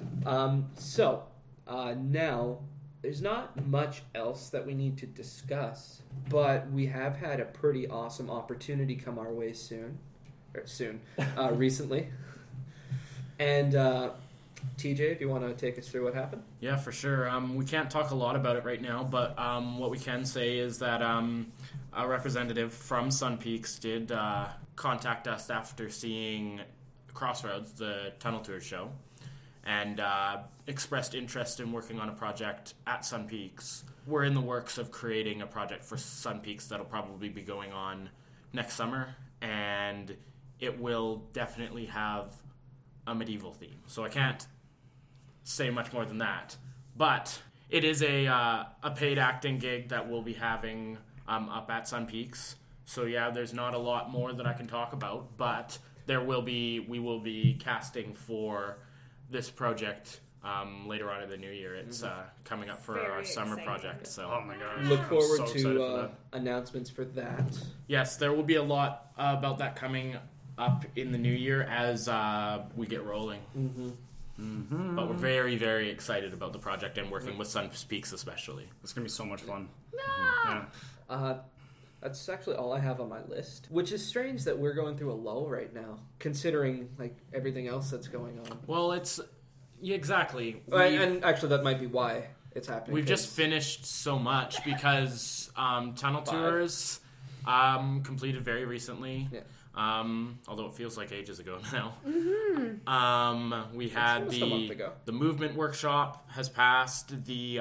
Now, there's not much else that we need to discuss, but we have had a pretty awesome opportunity come our way recently. And, TJ, if you want to take us through what happened? Yeah, for sure. We can't talk a lot about it right now, but what we can say is that a representative from Sun Peaks did contact us after seeing Crossroads, the Tunnel Tour show, and expressed interest in working on a project at Sun Peaks. We're in the works of creating a project for Sun Peaks that'll probably be going on next summer, and it will definitely have a medieval theme. So I can't say much more than that. But it is a paid acting gig that we'll be having up at Sun Peaks. So yeah, there's not a lot more that I can talk about, but we will be casting for this project later on in the new year. It's coming up for Very our summer exciting. project. So Oh my gosh. Look forward So excited for to that. announcements for that. yes, there will be a lot about that coming up in the new year as we get rolling. But we're very, very excited about the project and working with Sun Peaks especially. It's gonna be so much fun. Ah! Yeah. That's actually all I have on my list, which is strange that we're going through a lull right now, considering like everything else that's going on. Well, exactly. And actually, that might be why it's happening. We've 'cause- just finished so much because Tunnel Tours completed very recently. Yeah. Although it feels like ages ago now. Mm-hmm. We had almost a month ago. the movement workshop has passed. The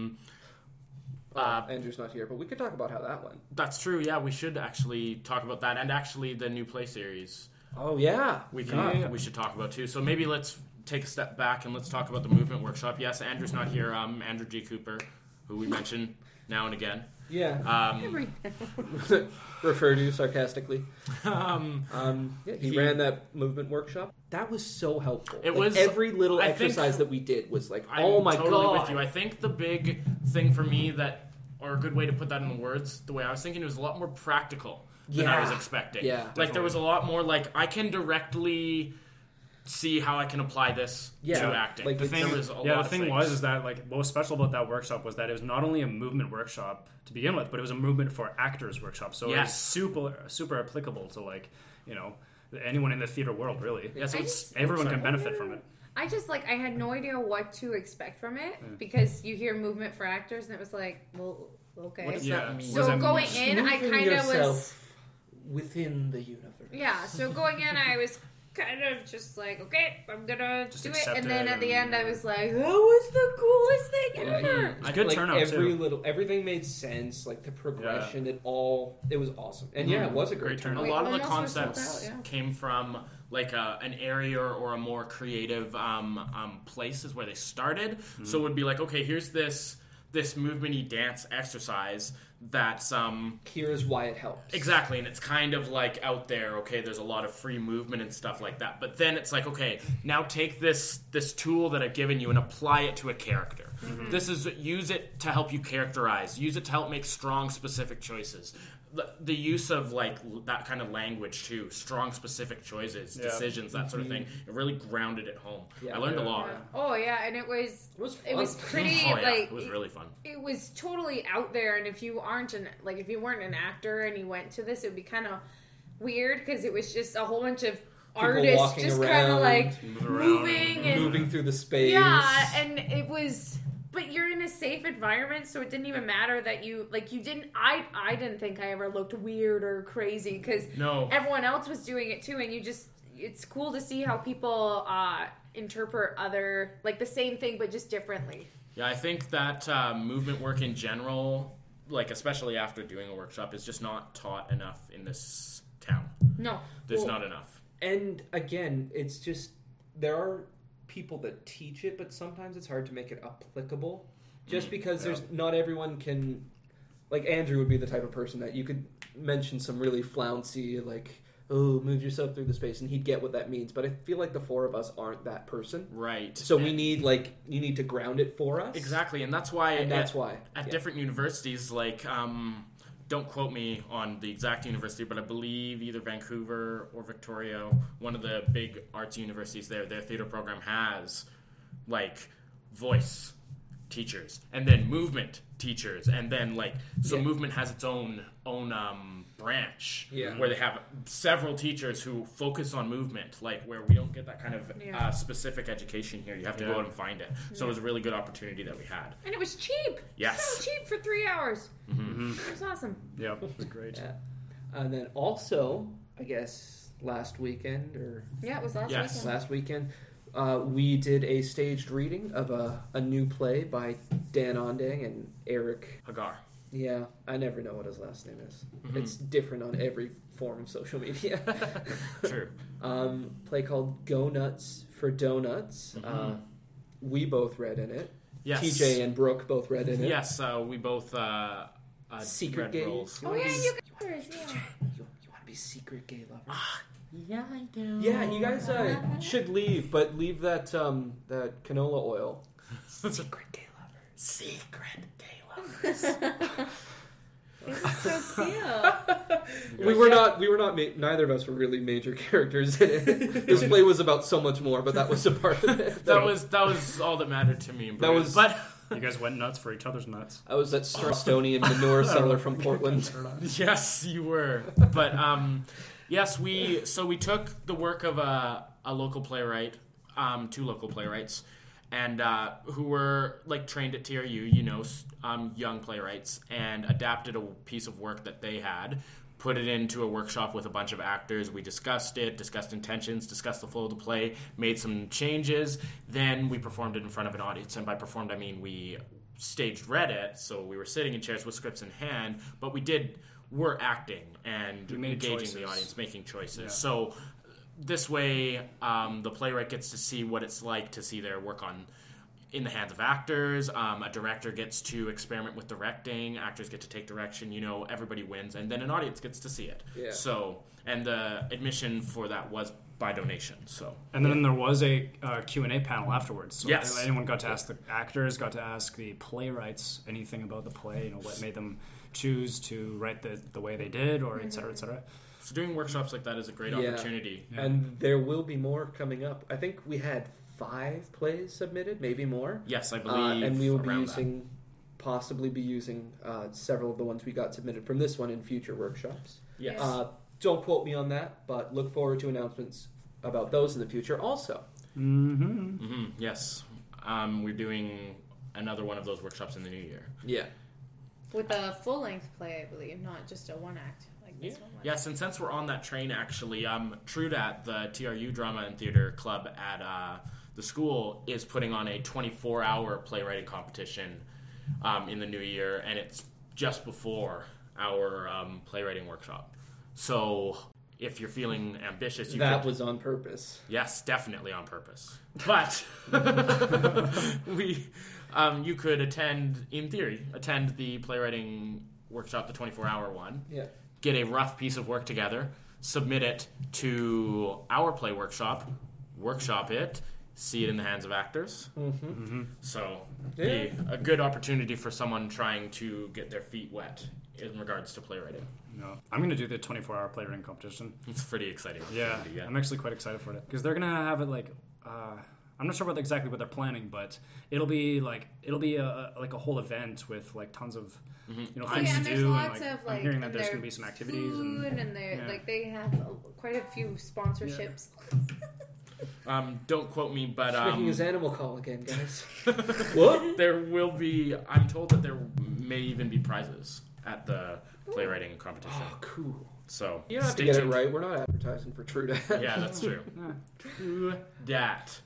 Andrew's not here, but we could talk about how that went. that's true. Yeah, we should actually talk about that, and actually the new play series Oh yeah, we should talk about too. So maybe let's take a step back and let's talk about the movement workshop. Yes, Andrew's not here. Andrew G. Cooper, who we mention now and again. Yeah, Every- refer to sarcastically. Um, Yeah, he He- ran that movement workshop. That was so helpful. It Like, was- every little I think- exercise that we did was like, I'm oh my totally god. with you. I think the big thing for me or a good way to put that in words, the way I was thinking, it was a lot more practical than I was Yeah. expecting. Yeah, like there was a lot more like I can directly see how I can apply this Yeah, to acting. like, the it's- thing was a Yeah, lot the thing of was things. is that like what was special about that workshop was that it was not only a movement workshop to begin with, but it was a movement for actors workshop. So it was Yes. super applicable to anyone in the theater world really. Yeah, so I it's just- Everyone can benefit from it. I just I had no idea what to expect from it because you hear movement for actors and it was like, well, okay. What does Yeah. that mean? What does So that going mean? in, I Moving kind of was yourself within the universe. yeah. So going in, I was kind of just like, okay, I'm gonna Just do it, accept and then it at the and- end, I was like, that was the coolest thing Yeah, ever. It's a good like turnout everything made sense. Like the progression, it was awesome. And yeah, it was a great Great turnout. a Wait, lot of the when else was sold concepts out, yeah. came from like an area or a more creative places where they started. So it would be like, okay, here's this movement-y dance exercise that's Here's why it helps. exactly, and it's kind of like out there. Okay, there's a lot of free movement and stuff like that. But then it's like, okay, now take this tool that I've given you and apply it to a character. This is use it to help you characterize. Use it to help make strong, specific choices. The use of like that kind of language too, strong, specific choices, decisions, that sort of thing. It really grounded it home. Yeah. I learned a lot. Oh yeah, and it was It was fun. pretty Oh, yeah, like it was really fun. it was totally out there, and if you weren't an actor and you went to this, it would be kind of weird because it was just a whole bunch of artists walking just kind of around, like moving moving and moving through the space. yeah, and it was. But you're in a safe environment, so it didn't even matter that you didn't. I didn't think I ever looked weird or crazy because No. everyone else was doing it too, and it's cool to see how people interpret other like the same thing but just differently. Yeah, I think that movement work in general, like especially after doing a workshop, is just not taught enough in this town. No, There's Well, not enough. And again, it's just there are people that teach it, but sometimes it's hard to make it applicable. Just because there's not everyone can. Like Andrew would be the type of person that you could mention some really flouncy like, oh, move yourself through the space, and he'd get what that means. But I feel like the four of us aren't that person. Right. So we need you need to ground it for us. Exactly, and that's why And that's why. at Yeah. different universities, like don't quote me on the exact university, but I believe either Vancouver or Victoria, one of the big arts universities there, their theater program has like voice teachers and then movement teachers, and then Yeah. movement has its own branch Yeah. where they have several teachers who focus on movement, like where we don't get that kind of Yeah. Specific education here. You have to go out and find it. So it was a really good opportunity that we had. and it was cheap. Yes. So cheap for 3 hours. It was awesome. Yeah, it was great. Yeah. And then also, I guess last weekend Yeah, it was last Yes. weekend. we did a staged reading of a new play by Dan Ondang and Eric Hagar. Yeah, I never know what his last name is. Mhm. It's different on every form of social media. True. Play called Go Nuts for Donuts. Mhm. We both read in it. Yes. TJ and Brooke both read in it. Yes, we both Secret read gay. roles. Oh yeah, you guys. Yeah. You want to be secret gay lover? Yeah, I do. Yeah, you guys should leave, but leave that that canola oil. Secret gay lovers. Secret gay lovers. It's so cute. We were not. Neither of us were really major characters in it. This play was about so much more, but that was a part of it. That was all that mattered to me. That was- but You guys went nuts for each other's nuts. I was that Stonian manure seller from Portland. yes, you were. But yes, we took the work of a local playwright, 2 local playwrights, and who were like trained at TRU, young playwrights, and adapted a piece of work that they had, put it into a workshop with a bunch of actors. We discussed it, discussed intentions, discussed the flow of the play, made some changes. Then we performed it in front of an audience, and by performed I mean we staged read it, so we were sitting in chairs with scripts in hand, but we're acting and We made engaging choices. the audience, making choices. Yeah. So this way, the playwright gets to see what it's like to see their work in the hands of actors. A director gets to experiment with directing. Actors get to take direction. Everybody wins, and then an audience gets to see it. Yeah. So, and the admission for that was by donation. So, And then there was a Q&A panel afterwards. So Yes. anyone got to ask the actors, got to ask the playwrights anything about the play, what made them choose to write the way they did, or et cetera, et cetera. so doing workshops like that is a great Yeah. opportunity. Yeah. And there will be more coming up. I think we had 5 plays submitted, maybe more. Yes, I believe. And we will be around that. possibly be using several of the ones we got submitted from this one in future workshops. Yes. Don't quote me on that, but look forward to announcements about those in the future also. Mm-hmm. Yes. We're doing another one of those workshops in the new year. Yeah. With a full length play, I believe, not just a one act like this one was. Yes, and since we're on that train, actually, TrueDat, the TRU Drama and Theater Club at the school, is putting on a 24-hour playwriting competition in the new year, and it's just before our playwriting workshop. So if you're feeling ambitious, That was on purpose. Yes, definitely on purpose. But you could attend the playwriting workshop, the 24-hour one, Yeah. get a rough piece of work together, submit it to our play workshop it, see it in the hands of actors. Mm-hmm. So Yeah. a good opportunity for someone trying to get their feet wet in regards to playwriting. No, I'm going to do the 24-hour playwriting competition. It's pretty exciting. Yeah, I'm actually quite excited for it because they're gonna have it like I'm not sure about exactly what they're planning, but it'll be a whole event with like tons of things and to there's do. lots And of I'm hearing that there's their gonna be some activities food and and they yeah. they have quite a few sponsorships. Don't quote me, but Making his animal call again, guys. What? there will be. I'm told that there may even be prizes at the playwriting competition. Oh, cool. So You don't have to stay get tuned. it right. We're not advertising for TrueDat. Yeah, that's true. True dat.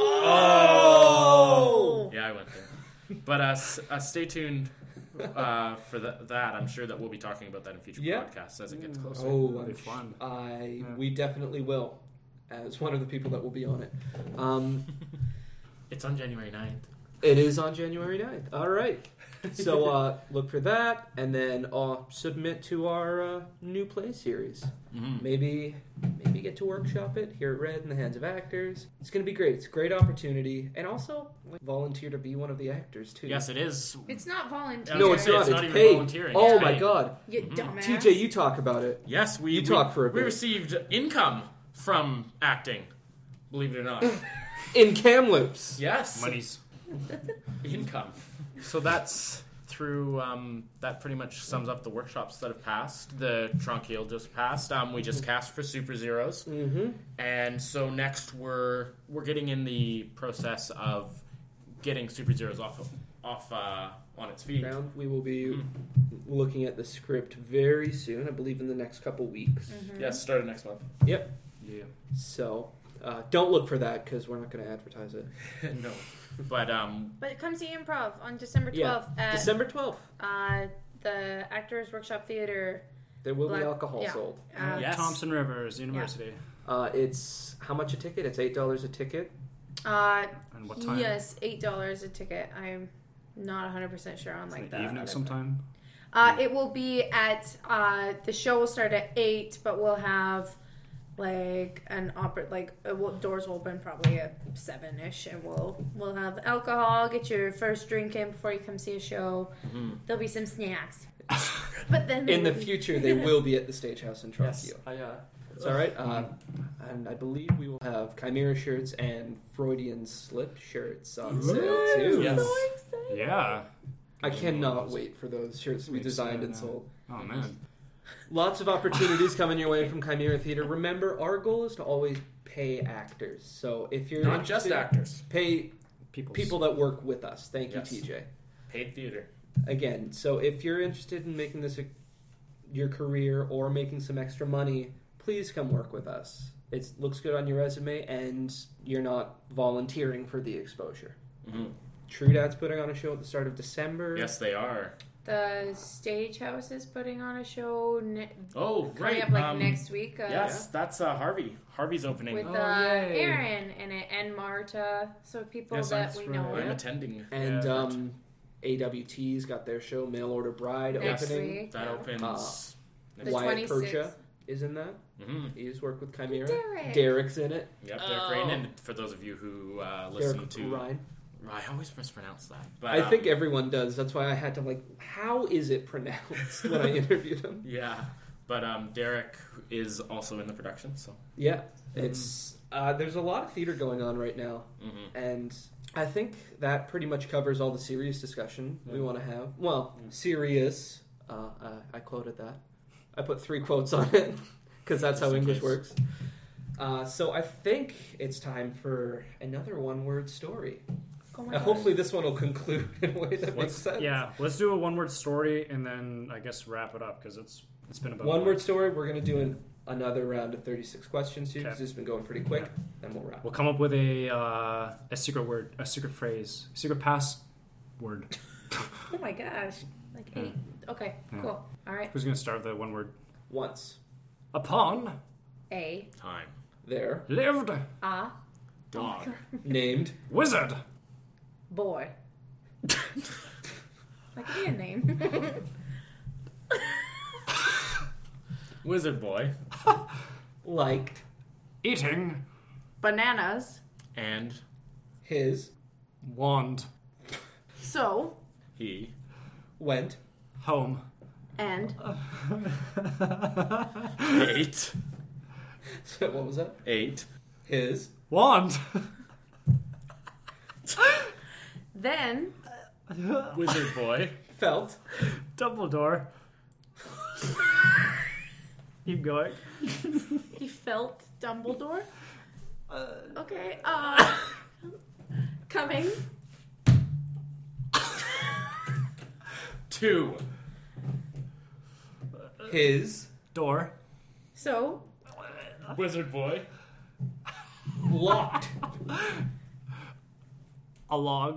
Oh! Yeah, I went there. But stay tuned for that. I'm sure that we'll be talking about that in future Yeah. podcasts as it gets closer. Oh, it'll be fun. We definitely will, as one of the people that will be on it. It's on January 9th. It is on January 9th. All right. So look for that, and then submit to our new play series. Mm-hmm. Maybe get to workshop it, hear it read in the hands of actors. It's going to be great. It's a great opportunity, and also volunteer to be one of the actors too. Yes, it is. It's not volunteer. No, I it's was not. gonna say, It's it's not even paid. volunteering. Oh It's my paid. god. You dumbass. TJ, you talk about it. Yes, You talk for a We bit. received income from acting. Believe it or not. In Kamloops. Yes. Monies. Income. So that's through that pretty much sums up the workshops that have passed. The Tronquil just passed. We just cast for Super Zeros. Mm-hmm. And so next we're getting in the process of getting Super Zeros off on its feet. We will be looking at the script very soon. I believe in the next couple weeks. Yes, started next month. Yep. Yeah. So don't look for that because we're not going to advertise it. No. But But come see Improv on December 12th at December 12th. the Actors Workshop Theater. There will be Black- alcohol yeah. sold. Yes. Thompson Rivers University. It's how much a ticket? It's $8 a ticket. And what time? Yes, $8 a ticket. I'm not 100% sure on In like the that. evening sometime. It will be at the show will start at 8, but we'll have like doors will open probably at 7ish, and we'll have alcohol. Get your first drink in before you come see a show. There'll be some snacks. But then In the future, they will be at the Stagehouse in Yes. Trotsky. It's all right. And I believe we will have Chimera shirts and Freudian slip shirts on sale too. Yes. So excited. Yeah. I cannot wait for those shirts to be I'm designed and excited now. sold. Oh man. Lots of opportunities coming your way from Chimera Theater. Remember, our goal is to always pay actors. So if you're Not just interested, actors. pay People's. people that work with us. Thank Yes. you, TJ. Paid theater. Again, so if you're interested in making this your career or making some extra money, please come work with us. It looks good on your resume, and you're not volunteering for the exposure. Mm-hmm. True Dad's putting on a show at the start of December. Yes, they are. The Stagehouse is putting on a show Oh, coming right. up like next week. Yes, that's Harvey. Harvey's opening. With Oh, yay. Aaron in it and Marta, so people Yes, that that's we know. right. I'm attending. And Yeah. AWT's got their show, Mail Order Bride, Next opening. week. That yeah. opens. The Wyatt 26th. Percha is in that. Mm-hmm. He's worked with Chimera. Derek. Derek's in it. Yep, Derek Rain. And for those of you who listen Derek to Ryan. I always mispronounce that. But I think everyone does. That's why I had to how is it pronounced when I interviewed him? yeah. But Derek is also in the production, so Yeah, it's there's a lot of theater going on right now, and I think that pretty much covers all the serious discussion we want to have. Well, serious. I quoted that. I put 3 quotes on it because that's how Just in English case. works. So I think it's time for another one-word story. Oh my Now, gosh. hopefully this one will conclude in a way that makes sense. Yeah. Let's do a one-word story and then I guess wrap it up because it's been about One-word story. We're going to do another round of 36 questions here Okay. because it's been going pretty quick. Then we'll wrap. We'll come up with a secret word, a secret phrase, secret password. Oh my gosh. Like 8. Okay, Yeah. cool. All right. Who's gonna start with the one word? Once Upon A. time. there, lived Dog. named wizard. Boy. Like be a name. Wizard boy. liked Eating Bananas. And his wand. So he. went Home. and Ate. so what was that? Ate. His Wand. then Wizard boy. felt Dumbledore. Keep going. he felt Dumbledore. Okay. Coming. 2. his Door. So Wizard boy. locked A log.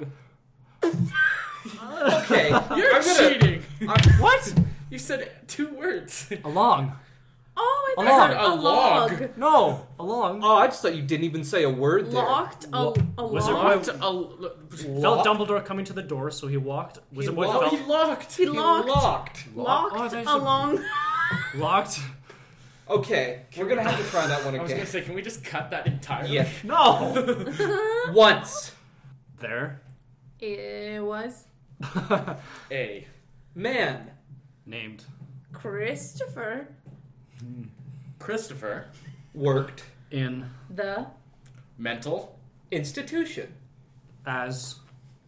okay You're cheating. What? You said 2 words. Along. Oh, I A thought log. you said A log. log. No. Along. oh I just thought you didn't even say a word there. Locked a Wizard log. boy felt Dumbledore coming to the door, so he walked. Wizard boy walked. felt He locked. He locked. locked Locked Oh, I thought you said- along. locked. okay we're gonna have to try that one I was again gonna say, can we just cut that entirely? yeah No. once There. It was A. man Named. Christopher Christopher. worked In. the Mental. institution As.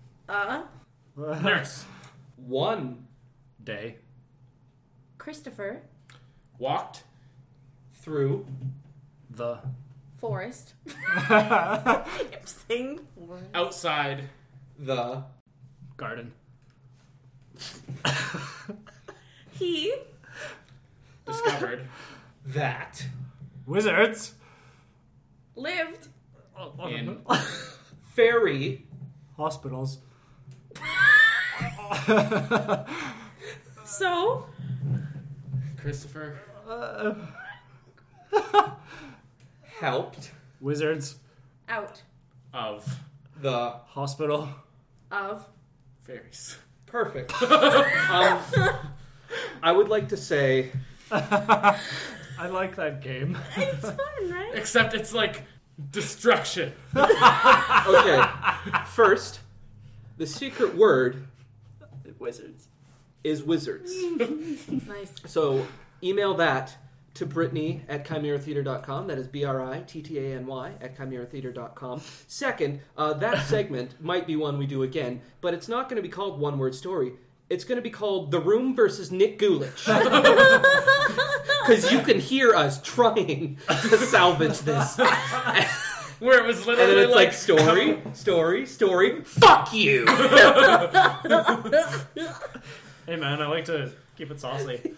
Nurse. one Day. Christopher Walked. through The. Forest. I'm saying forest. Outside. the Garden. He Discovered. that Wizards. lived In. Hospitals. fairy So? Christopher. Helped Wizards. Out. Of the Hospital. Of. fairies. perfect. I would like to say I like that game. It's fun, right? Except it's like destruction. okay. First, the secret word Wizards. is wizards. Nice. So email that to Brittany at chimeratheater.com. That is BRITTANY at chimeratheater.com. Second, that segment might be one we do again, but it's not going to be called One Word Story. It's going to be called The Room versus Nick Gulich. Because you can hear us trying to salvage this. Where it was And literally then it's like story, fuck you! Hey man, I like to keep it saucy.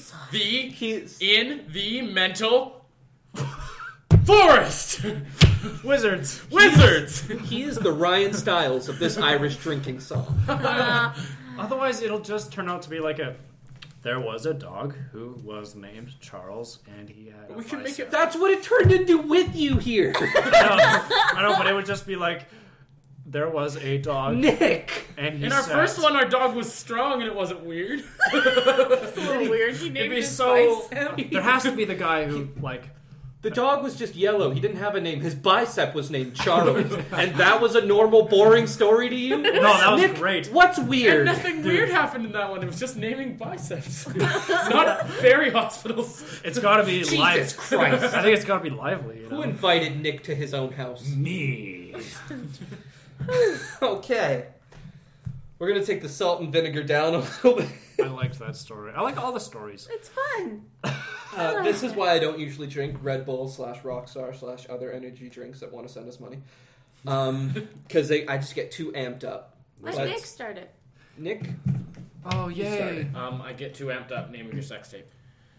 in the mental forest. Wizards. Wizards. He is the Ryan Stiles of this Irish drinking song. Otherwise, it'll just turn out to be like a. There was a dog who was named Charles, and he had. We can make it. That's what it turned into with you here. I know, but it would just be like, there was a dog, Nick! and he In our said- first one, our dog was strong and it wasn't weird. It's a little weird. He It'd named be his so. bicep. There has to be the guy who like. The dog was just yellow. He didn't have a name. His bicep was named Charles. And that was a normal, boring story to you? No, that was Nick, great. what's And weird? nothing weird happened in that one. It was just naming biceps. Not fairy hospitals. It's got to be Jesus live. Christ. I think it's got to be lively. You know? Who invited Nick to his own house? Me. Okay. We're going to take the salt and vinegar down a little bit. I liked that story. I like all the stories. It's fun. This is why I don't usually drink Red Bull /Rockstar / other energy drinks that want to send us money. Because I just get too amped up. Let But- Nick start it. Nick? Oh yay. I get too amped up naming your sex tape.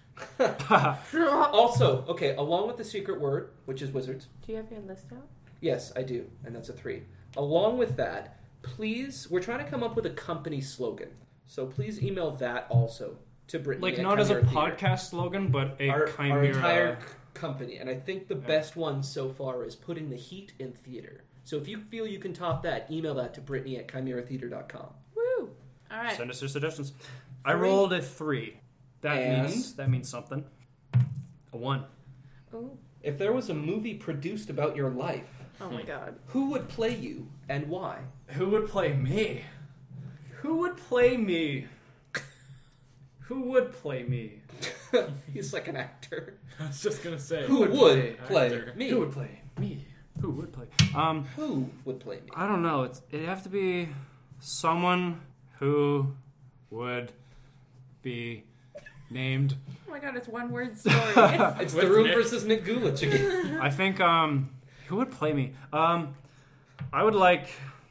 Also, okay, along with the secret word, which is wizards. Do you have your list out? Yes, I do, and that's a 3. Along with that, please, we're trying to come up with a company slogan. So please email that also to Brittany. Like at not as a Chimera Theater. podcast slogan, but a Our chimera. entire company. And I think the best one so far is putting the heat in theater. So if you feel you can top that, email that to Brittany at chimeratheater.com. Woo! All right. Send us your suggestions. I rolled a 3. That And? means something. A 1. Ooh. If there was a movie produced about your life, Oh my god. who would play you and why? Who would play me? Who would play me? Who would play me? He's like an actor. I was just gonna say. Who would play actor? me? Who would play me? Who would play? Who would play me? I don't know. It'd have to be someone who would be named. Oh my god, it's one word story. It's With The Room Nick. versus Nick Gulich again. I think. Who would play me? I would like.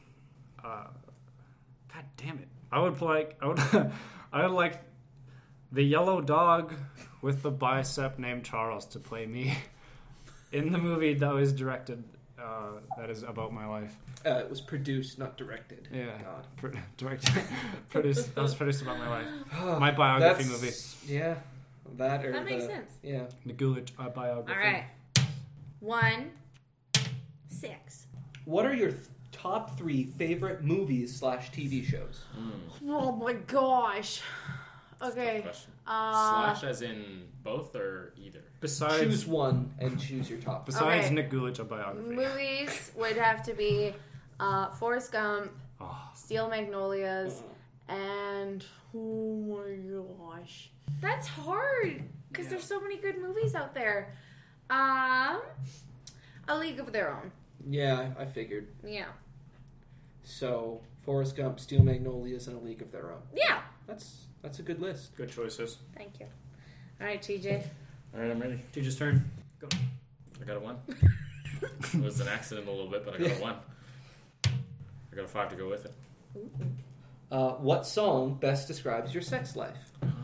God damn it! I would like. I would like the yellow dog with the bicep named Charles to play me in the movie that was directed. That is about my life. It was produced, not directed. Yeah. God. Produced. That was produced about my life. My biography movie. Yeah. That or That makes sense. Yeah. The Gulich biography. All right. 1, 6. What are your top 3 favorite movies /TV shows? Oh my gosh. Okay. Question. Uh, Slash as in both or either? Besides, Choose one and choose your top. besides Okay. Nick Gulich, a biography. movies would have to be Forrest Gump, Oh, Steel Magnolias, and oh my gosh, that's hard because there's so many good movies out there. A League of Their Own. Yeah, I figured. Yeah. So, Forrest Gump, Steel Magnolias, and A League of Their Own. Yeah. That's a good list. good choices. Thank you. All right, TJ. All right, I'm ready. Teacher's turn. Go. I got a 1. It was an accident a little bit, but I got a 1. I got a 5 to go with it. What song best describes your sex life?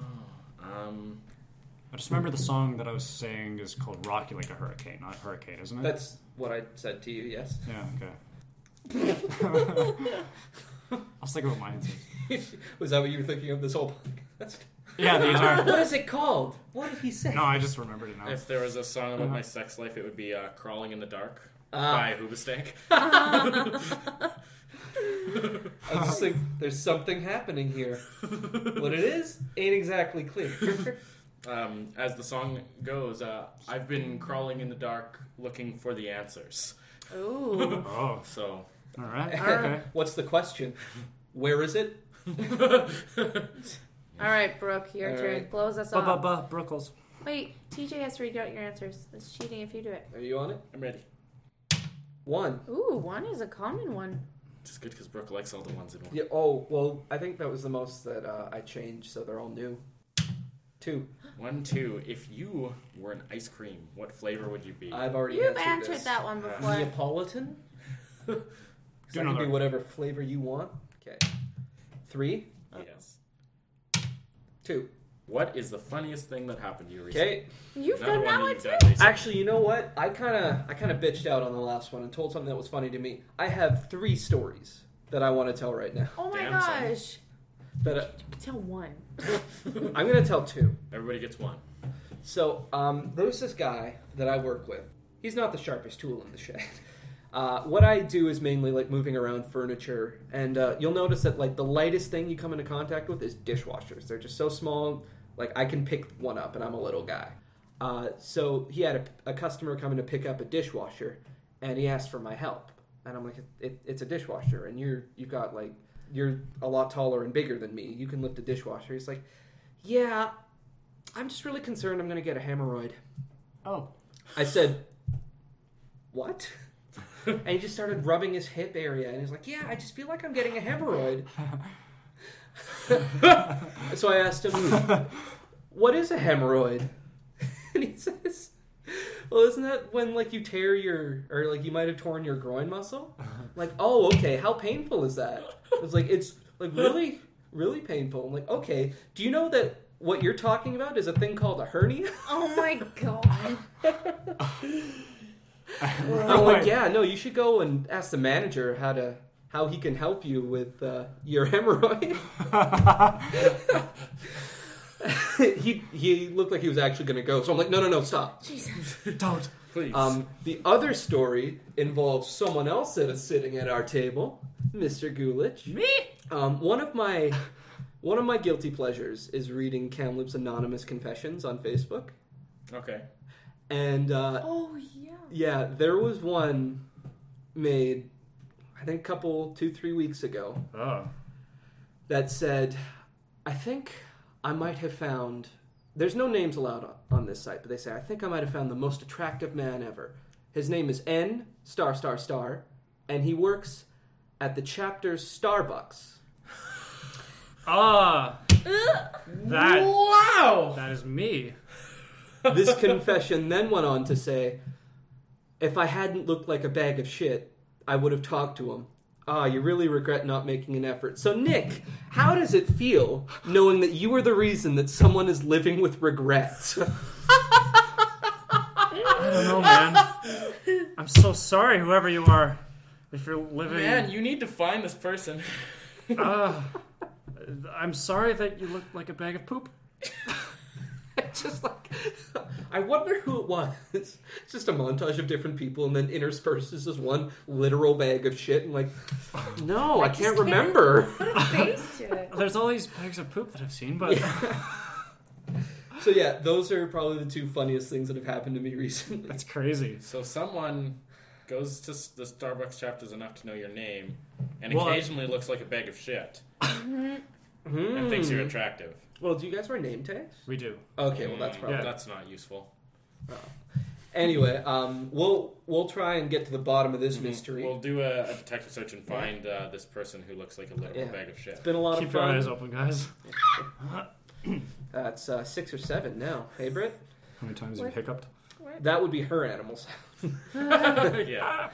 I just remember the song that I was saying is called "Rocky Like a Hurricane," not "Hurricane," isn't it? That's what I said to you, yes. Yeah. Okay. I'll stick with my answer. Was that what you were thinking of this whole podcast? Yeah, the entire. What is it called? What did he say? No, I just remembered it now. If there was a song about my sex life, it would be "Crawling in the Dark" Ah. by Hoobastank. I was just like, there's something happening here. What it is ain't exactly clear. As the song goes, I've been crawling in the dark looking for the answers. Ooh. Oh, So, all right. Okay. What's the question? Where is it? All right, Brooke, your All turn. right. Close us off. Brookles. Wait, TJ has to read out your answers. It's cheating if you do it. Are you on it? I'm ready. 1. Ooh, 1 is a common one. Which is good because Brooke likes all the ones in one. Yeah. Oh, well, I think that was the most that I changed, so they're all new. 2. 1, 2. If you were an ice cream, what flavor would you be? I've already You've answered answered this. that one before. Neapolitan? Do That can another. be whatever flavor you want. Okay. 3. Yes. 2. What is the funniest thing that happened to you recently? Okay. You've Another done one that one you've too? done recently. Actually, you know what? I kind of bitched out on the last one and told something that was funny to me. I have 3 stories that I want to tell right now. Oh my Damn, son. gosh. But Tell 1. I'm going to tell 2. Everybody gets one. So, there's this guy that I work with. He's not the sharpest tool in the shed. What I do is mainly like moving around furniture, and you'll notice that like the lightest thing you come into contact with is dishwashers. They're just so small, like I can pick one up, and I'm a little guy. So he had a customer coming to pick up a dishwasher, and he asked for my help, and I'm like, it's a dishwasher, and you're a lot taller and bigger than me. You can lift a dishwasher. He's like, yeah, I'm just really concerned I'm going to get a hemorrhoid. Oh. I said, what? And he just started rubbing his hip area, and he's like, yeah, I just feel like I'm getting a hemorrhoid. So I asked him, what is a hemorrhoid? And he says, well, isn't that when like you tear or like you might have torn your groin muscle? I'm like, oh, okay, how painful is that? It's like, it's like really, really painful. I'm like, okay, do you know that what you're talking about is a thing called a hernia? Oh my god. I'm like, yeah, no, you should go and ask the manager how he can help you with your hemorrhoid. he looked like he was actually going to go, so I'm like, no, stop. Jesus. Don't. Please. The other story involves someone else that is sitting at our table, Mr. Gulich. Me? One of my guilty pleasures is reading Kamloops' anonymous confessions on Facebook, Okay. and Oh yeah. yeah, there was one made, I think, 2-3 weeks ago Oh. that said, I think I might have found, there's no names allowed on this site, but they say, I think I might have found the most attractive man ever. His name is N*****, and he works at the chapter's Starbucks. Ah. That. Wow! That is me. This confession then went on to say, if I hadn't looked like a bag of shit, I would have talked to him. You really regret not making an effort. So, Nick, how does it feel knowing that you are the reason that someone is living with regret? I don't know, man. I'm so sorry, whoever you are. If you're living... Man, you need to find this person. I'm sorry that you look like a bag of poop. Just like, I wonder who it was. It's just a montage of different people, and then interspersed is just one literal bag of shit. And like, no, I can't remember. Put a face to it. There's all these bags of poop that I've seen, but... So yeah, those are probably the 2 funniest things that have happened to me recently. That's crazy. So someone goes to the Starbucks chapters enough to know your name, and Well, occasionally looks like a bag of shit, and thinks you're attractive. Well, do you guys wear name tags? We do. Okay, well that's probably. Yeah. That's not useful. Anyway, we'll try and get to the bottom of this mystery. We'll do a detective search and find this person who looks like a literal bag of shit. It's been a lot Keep of your fun. eyes open, guys. It's 6 or 7 now. Hey, Britt? How many times have you hiccuped? That would be her animals. Yeah.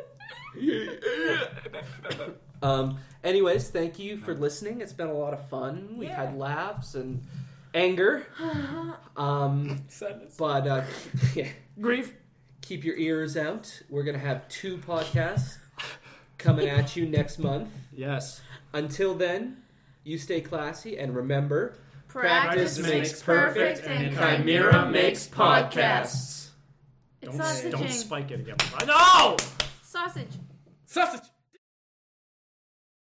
Anyways, thank you for listening. It's been a lot of fun. We've had laughs and anger. Sadness. But yeah, Grief. keep your ears out. We're going to have 2 podcasts coming at you next month. Yes. Until then, you stay classy and remember, Practice makes perfect, and Chimera makes podcasts. It's Don't sausaging. spike it again. No! Sausage. Sausage.